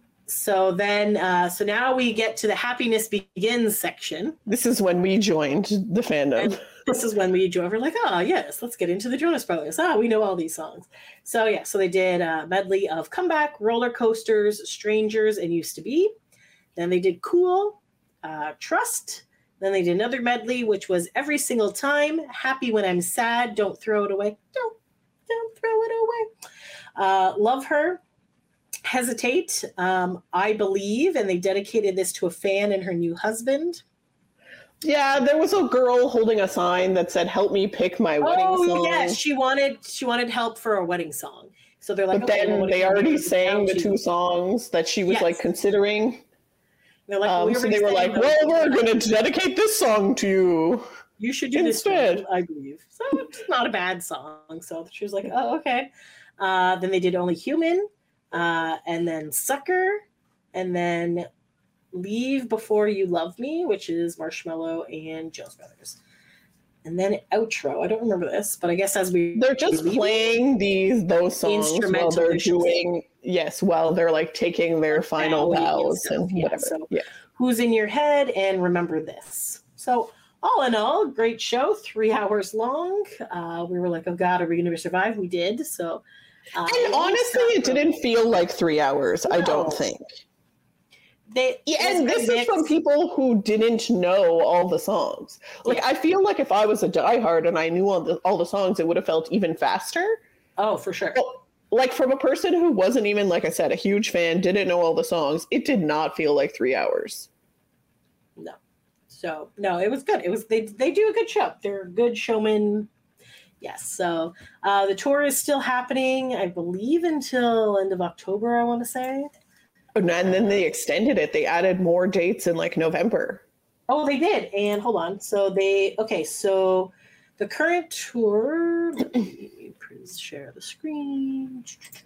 So then, uh, so now we get to the Happiness Begins section. This is when we joined the fandom. And this is when we joined. We're like, oh, yes, let's get into the Jonas Brothers. Ah, we know all these songs. So, yeah, so they did a medley of Comeback, Roller Coasters, Strangers, and Used to Be. Then they did Cool, uh, Trust. Then they did another medley, which was Every Single Time, Happy When I'm Sad, Don't Throw It Away. Don't, don't throw it away. Uh, Love Her. Hesitate, um, I Believe, and they dedicated this to a fan and her new husband. Yeah, there was a girl holding a sign that said, help me pick my wedding oh, song. yes, she wanted she wanted help for a wedding song. So they're like, but okay, then well, they already sang the to? two songs that she was yes. like considering. They're like, um, well, we so they were like, those. well, we're going to dedicate this song to you. You should do instead. this, one, I believe. So it's not a bad song. So she was like, oh, okay. Uh, then they did Only Human. Uh, and then Sucker, and then Leave Before You Love Me, which is Marshmello and Jonas Brothers. And then Outro. I don't remember this, but I guess as we they're just playing these those songs while they're doing yes, while they're like taking their final vows and, and yeah, whatever. So yeah. Who's in Your Head and Remember This. So all in all, great show, three hours long. Uh, we were like, oh God, are we going to survive? We did. So. Uh, and honestly, it didn't feel like three hours, no. I don't think. They, yeah, and this is from people who didn't know all the songs. Like, yeah. I feel like if I was a diehard and I knew all the, all the songs, it would have felt even faster. Oh, for sure. But, like, from a person who wasn't even, like I said, a huge fan, didn't know all the songs, it did not feel like three hours. No. So, no, it was good. It was they they do a good show. They're good showmen. Yes, so uh, the tour is still happening, I believe, until end of October, I want to say. And then they extended it. They added more dates in like November. Oh, they did. And hold on. So they, okay, so the current tour, let me please share the screen.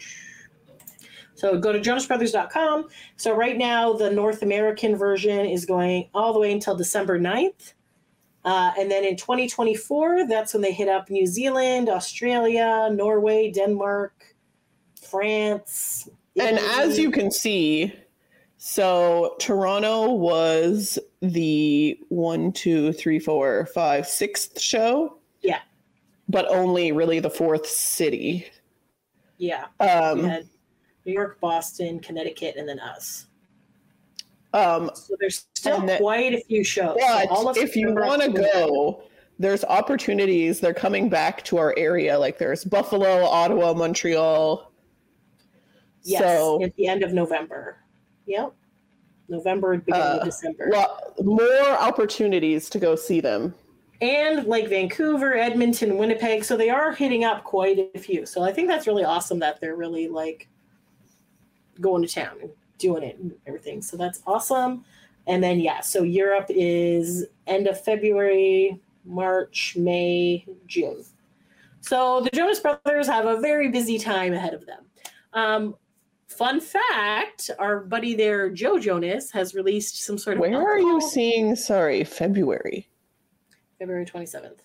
So go to jonas brothers dot com. So right now, the North American version is going all the way until December ninth. Uh, and then in twenty twenty-four, that's when they hit up New Zealand, Australia, Norway, Denmark, France. And Italy. as you can see, so Toronto was the one, two, three, four, five, sixth show. Yeah. But only really the fourth city. Yeah. Um, we had New York, Boston, Connecticut, and then us. Um, so there's still then, quite a few shows. But so all of if you want to go, there's opportunities. They're coming back to our area. Like there's Buffalo, Ottawa, Montreal. Yes, so, at the end of November. Yep. November, beginning uh, of December. Well, more opportunities to go see them. And like Vancouver, Edmonton, Winnipeg. So they are hitting up quite a few. So I think that's really awesome that they're really like going to town and doing it and everything. So that's awesome. And then, yeah, so Europe is end of February, March, May, June. So the Jonas Brothers have a very busy time ahead of them. Um, fun fact, our buddy there, Joe Jonas, has released some sort of... Where are you seeing, sorry, February? February twenty-seventh.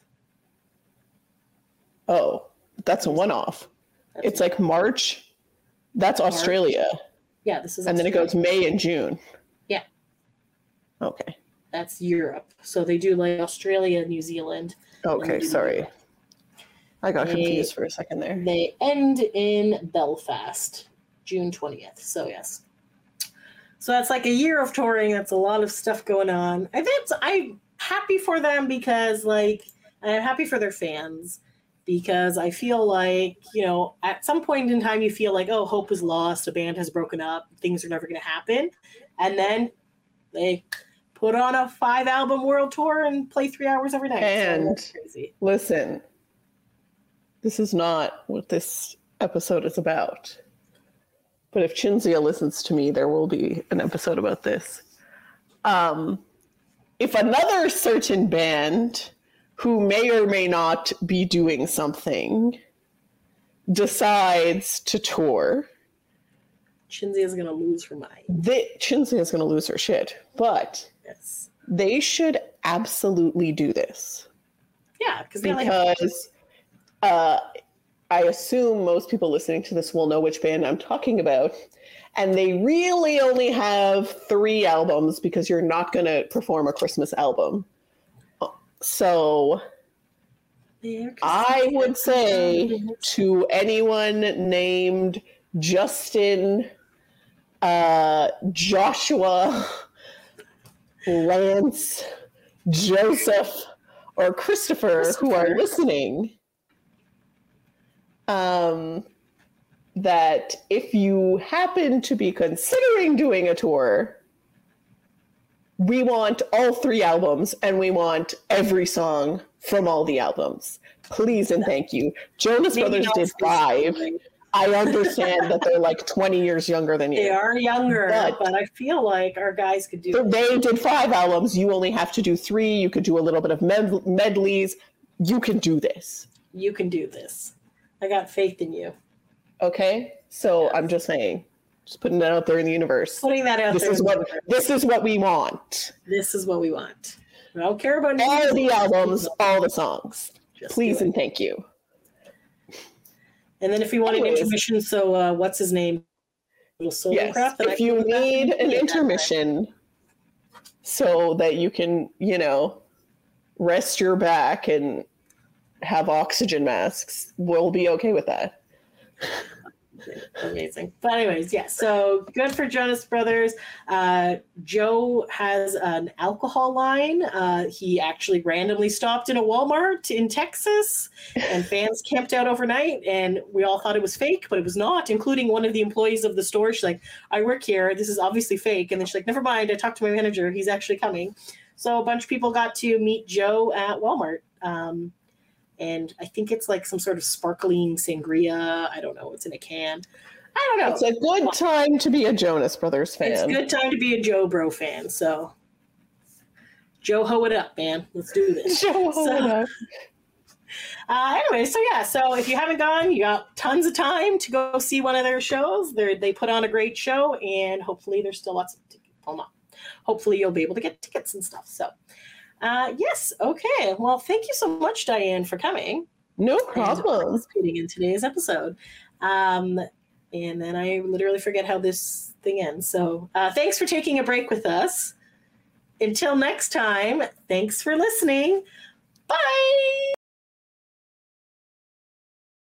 Oh, that's a one-off. That's it's like March. That's March. Australia. Yeah, this is And Australia. then it goes May and June. Yeah. Okay. That's Europe. So they do like Australia, New Zealand. Okay, sorry. Europe. I got they, confused for a second there. They end in Belfast, June twentieth. So yes. So that's like a year of touring. That's a lot of stuff going on. I think it's, I'm happy for them because like, I'm happy for their fans because I feel like, you know, at some point in time you feel like, oh, hope is lost. A band has broken up. Things are never going to happen. And then they put on a five album world tour and play three hours every night. And so crazy. Listen, this is not what this episode is about. But if Chinzia listens to me, there will be an episode about this. Um, if another certain band who may or may not be doing something decides to tour, Chinzia is going to lose her mind. They, Chinzia is going to lose her shit. But yes. They should absolutely do this. Yeah, because because uh, I assume most people listening to this will know which band I'm talking about. And they really only have three albums because you're not going to perform a Christmas album. So I would say to anyone named Justin, uh, Joshua, Lance, Joseph, or Christopher, Christopher who are listening, um, that if you happen to be considering doing a tour, we want all three albums and we want every song from all the albums. Please and thank you. Jonas Maybe Brothers did five. I understand that they're like twenty years younger than you. They are younger, but, but I feel like our guys could do it. They did five albums. You only have to do three. You could do a little bit of med- medleys. You can do this. You can do this. I got faith in you. Okay? So yes. I'm just saying. Just putting that out there in the universe. Putting that out this there. Is what, this is what we want. This is what we want. I don't care about all the albums, all the songs. Just Please and thank you. And then if you want Anyways. an intermission, so uh, what's his name? Yes, crap if you need an intermission so that you can, you know, rest your back and have oxygen masks, we'll be okay with that. Amazing. But anyways, yeah, so good for Jonas Brothers. Uh, Joe has an alcohol line. Uh, he actually randomly stopped in a Walmart in Texas and fans camped out overnight and we all thought it was fake, but it was not, including one of the employees of the store. She's like, I work here. This is obviously fake. And then she's like, never mind. I talked to my manager. He's actually coming. So a bunch of people got to meet Joe at Walmart. Um, And I think it's like some sort of sparkling sangria. I don't know. It's in a can. I don't know. It's a good time to be a Jonas Brothers fan. It's a good time to be a Joe Bro fan. So, Joe Ho it up, man. Let's do this. Joe Ho so, it up. Uh, anyway, so yeah, so if you haven't gone, you got tons of time to go see one of their shows. They they put on a great show, and hopefully there's still lots of tickets. Well, not. Hopefully you'll be able to get tickets and stuff. So, uh, yes, okay. Well, thank you so much, Diane, for coming. No And problem. participating in today's episode. Um, and then I literally forget how this thing ends. So, uh, thanks for taking a break with us. Until next time, thanks for listening. Bye.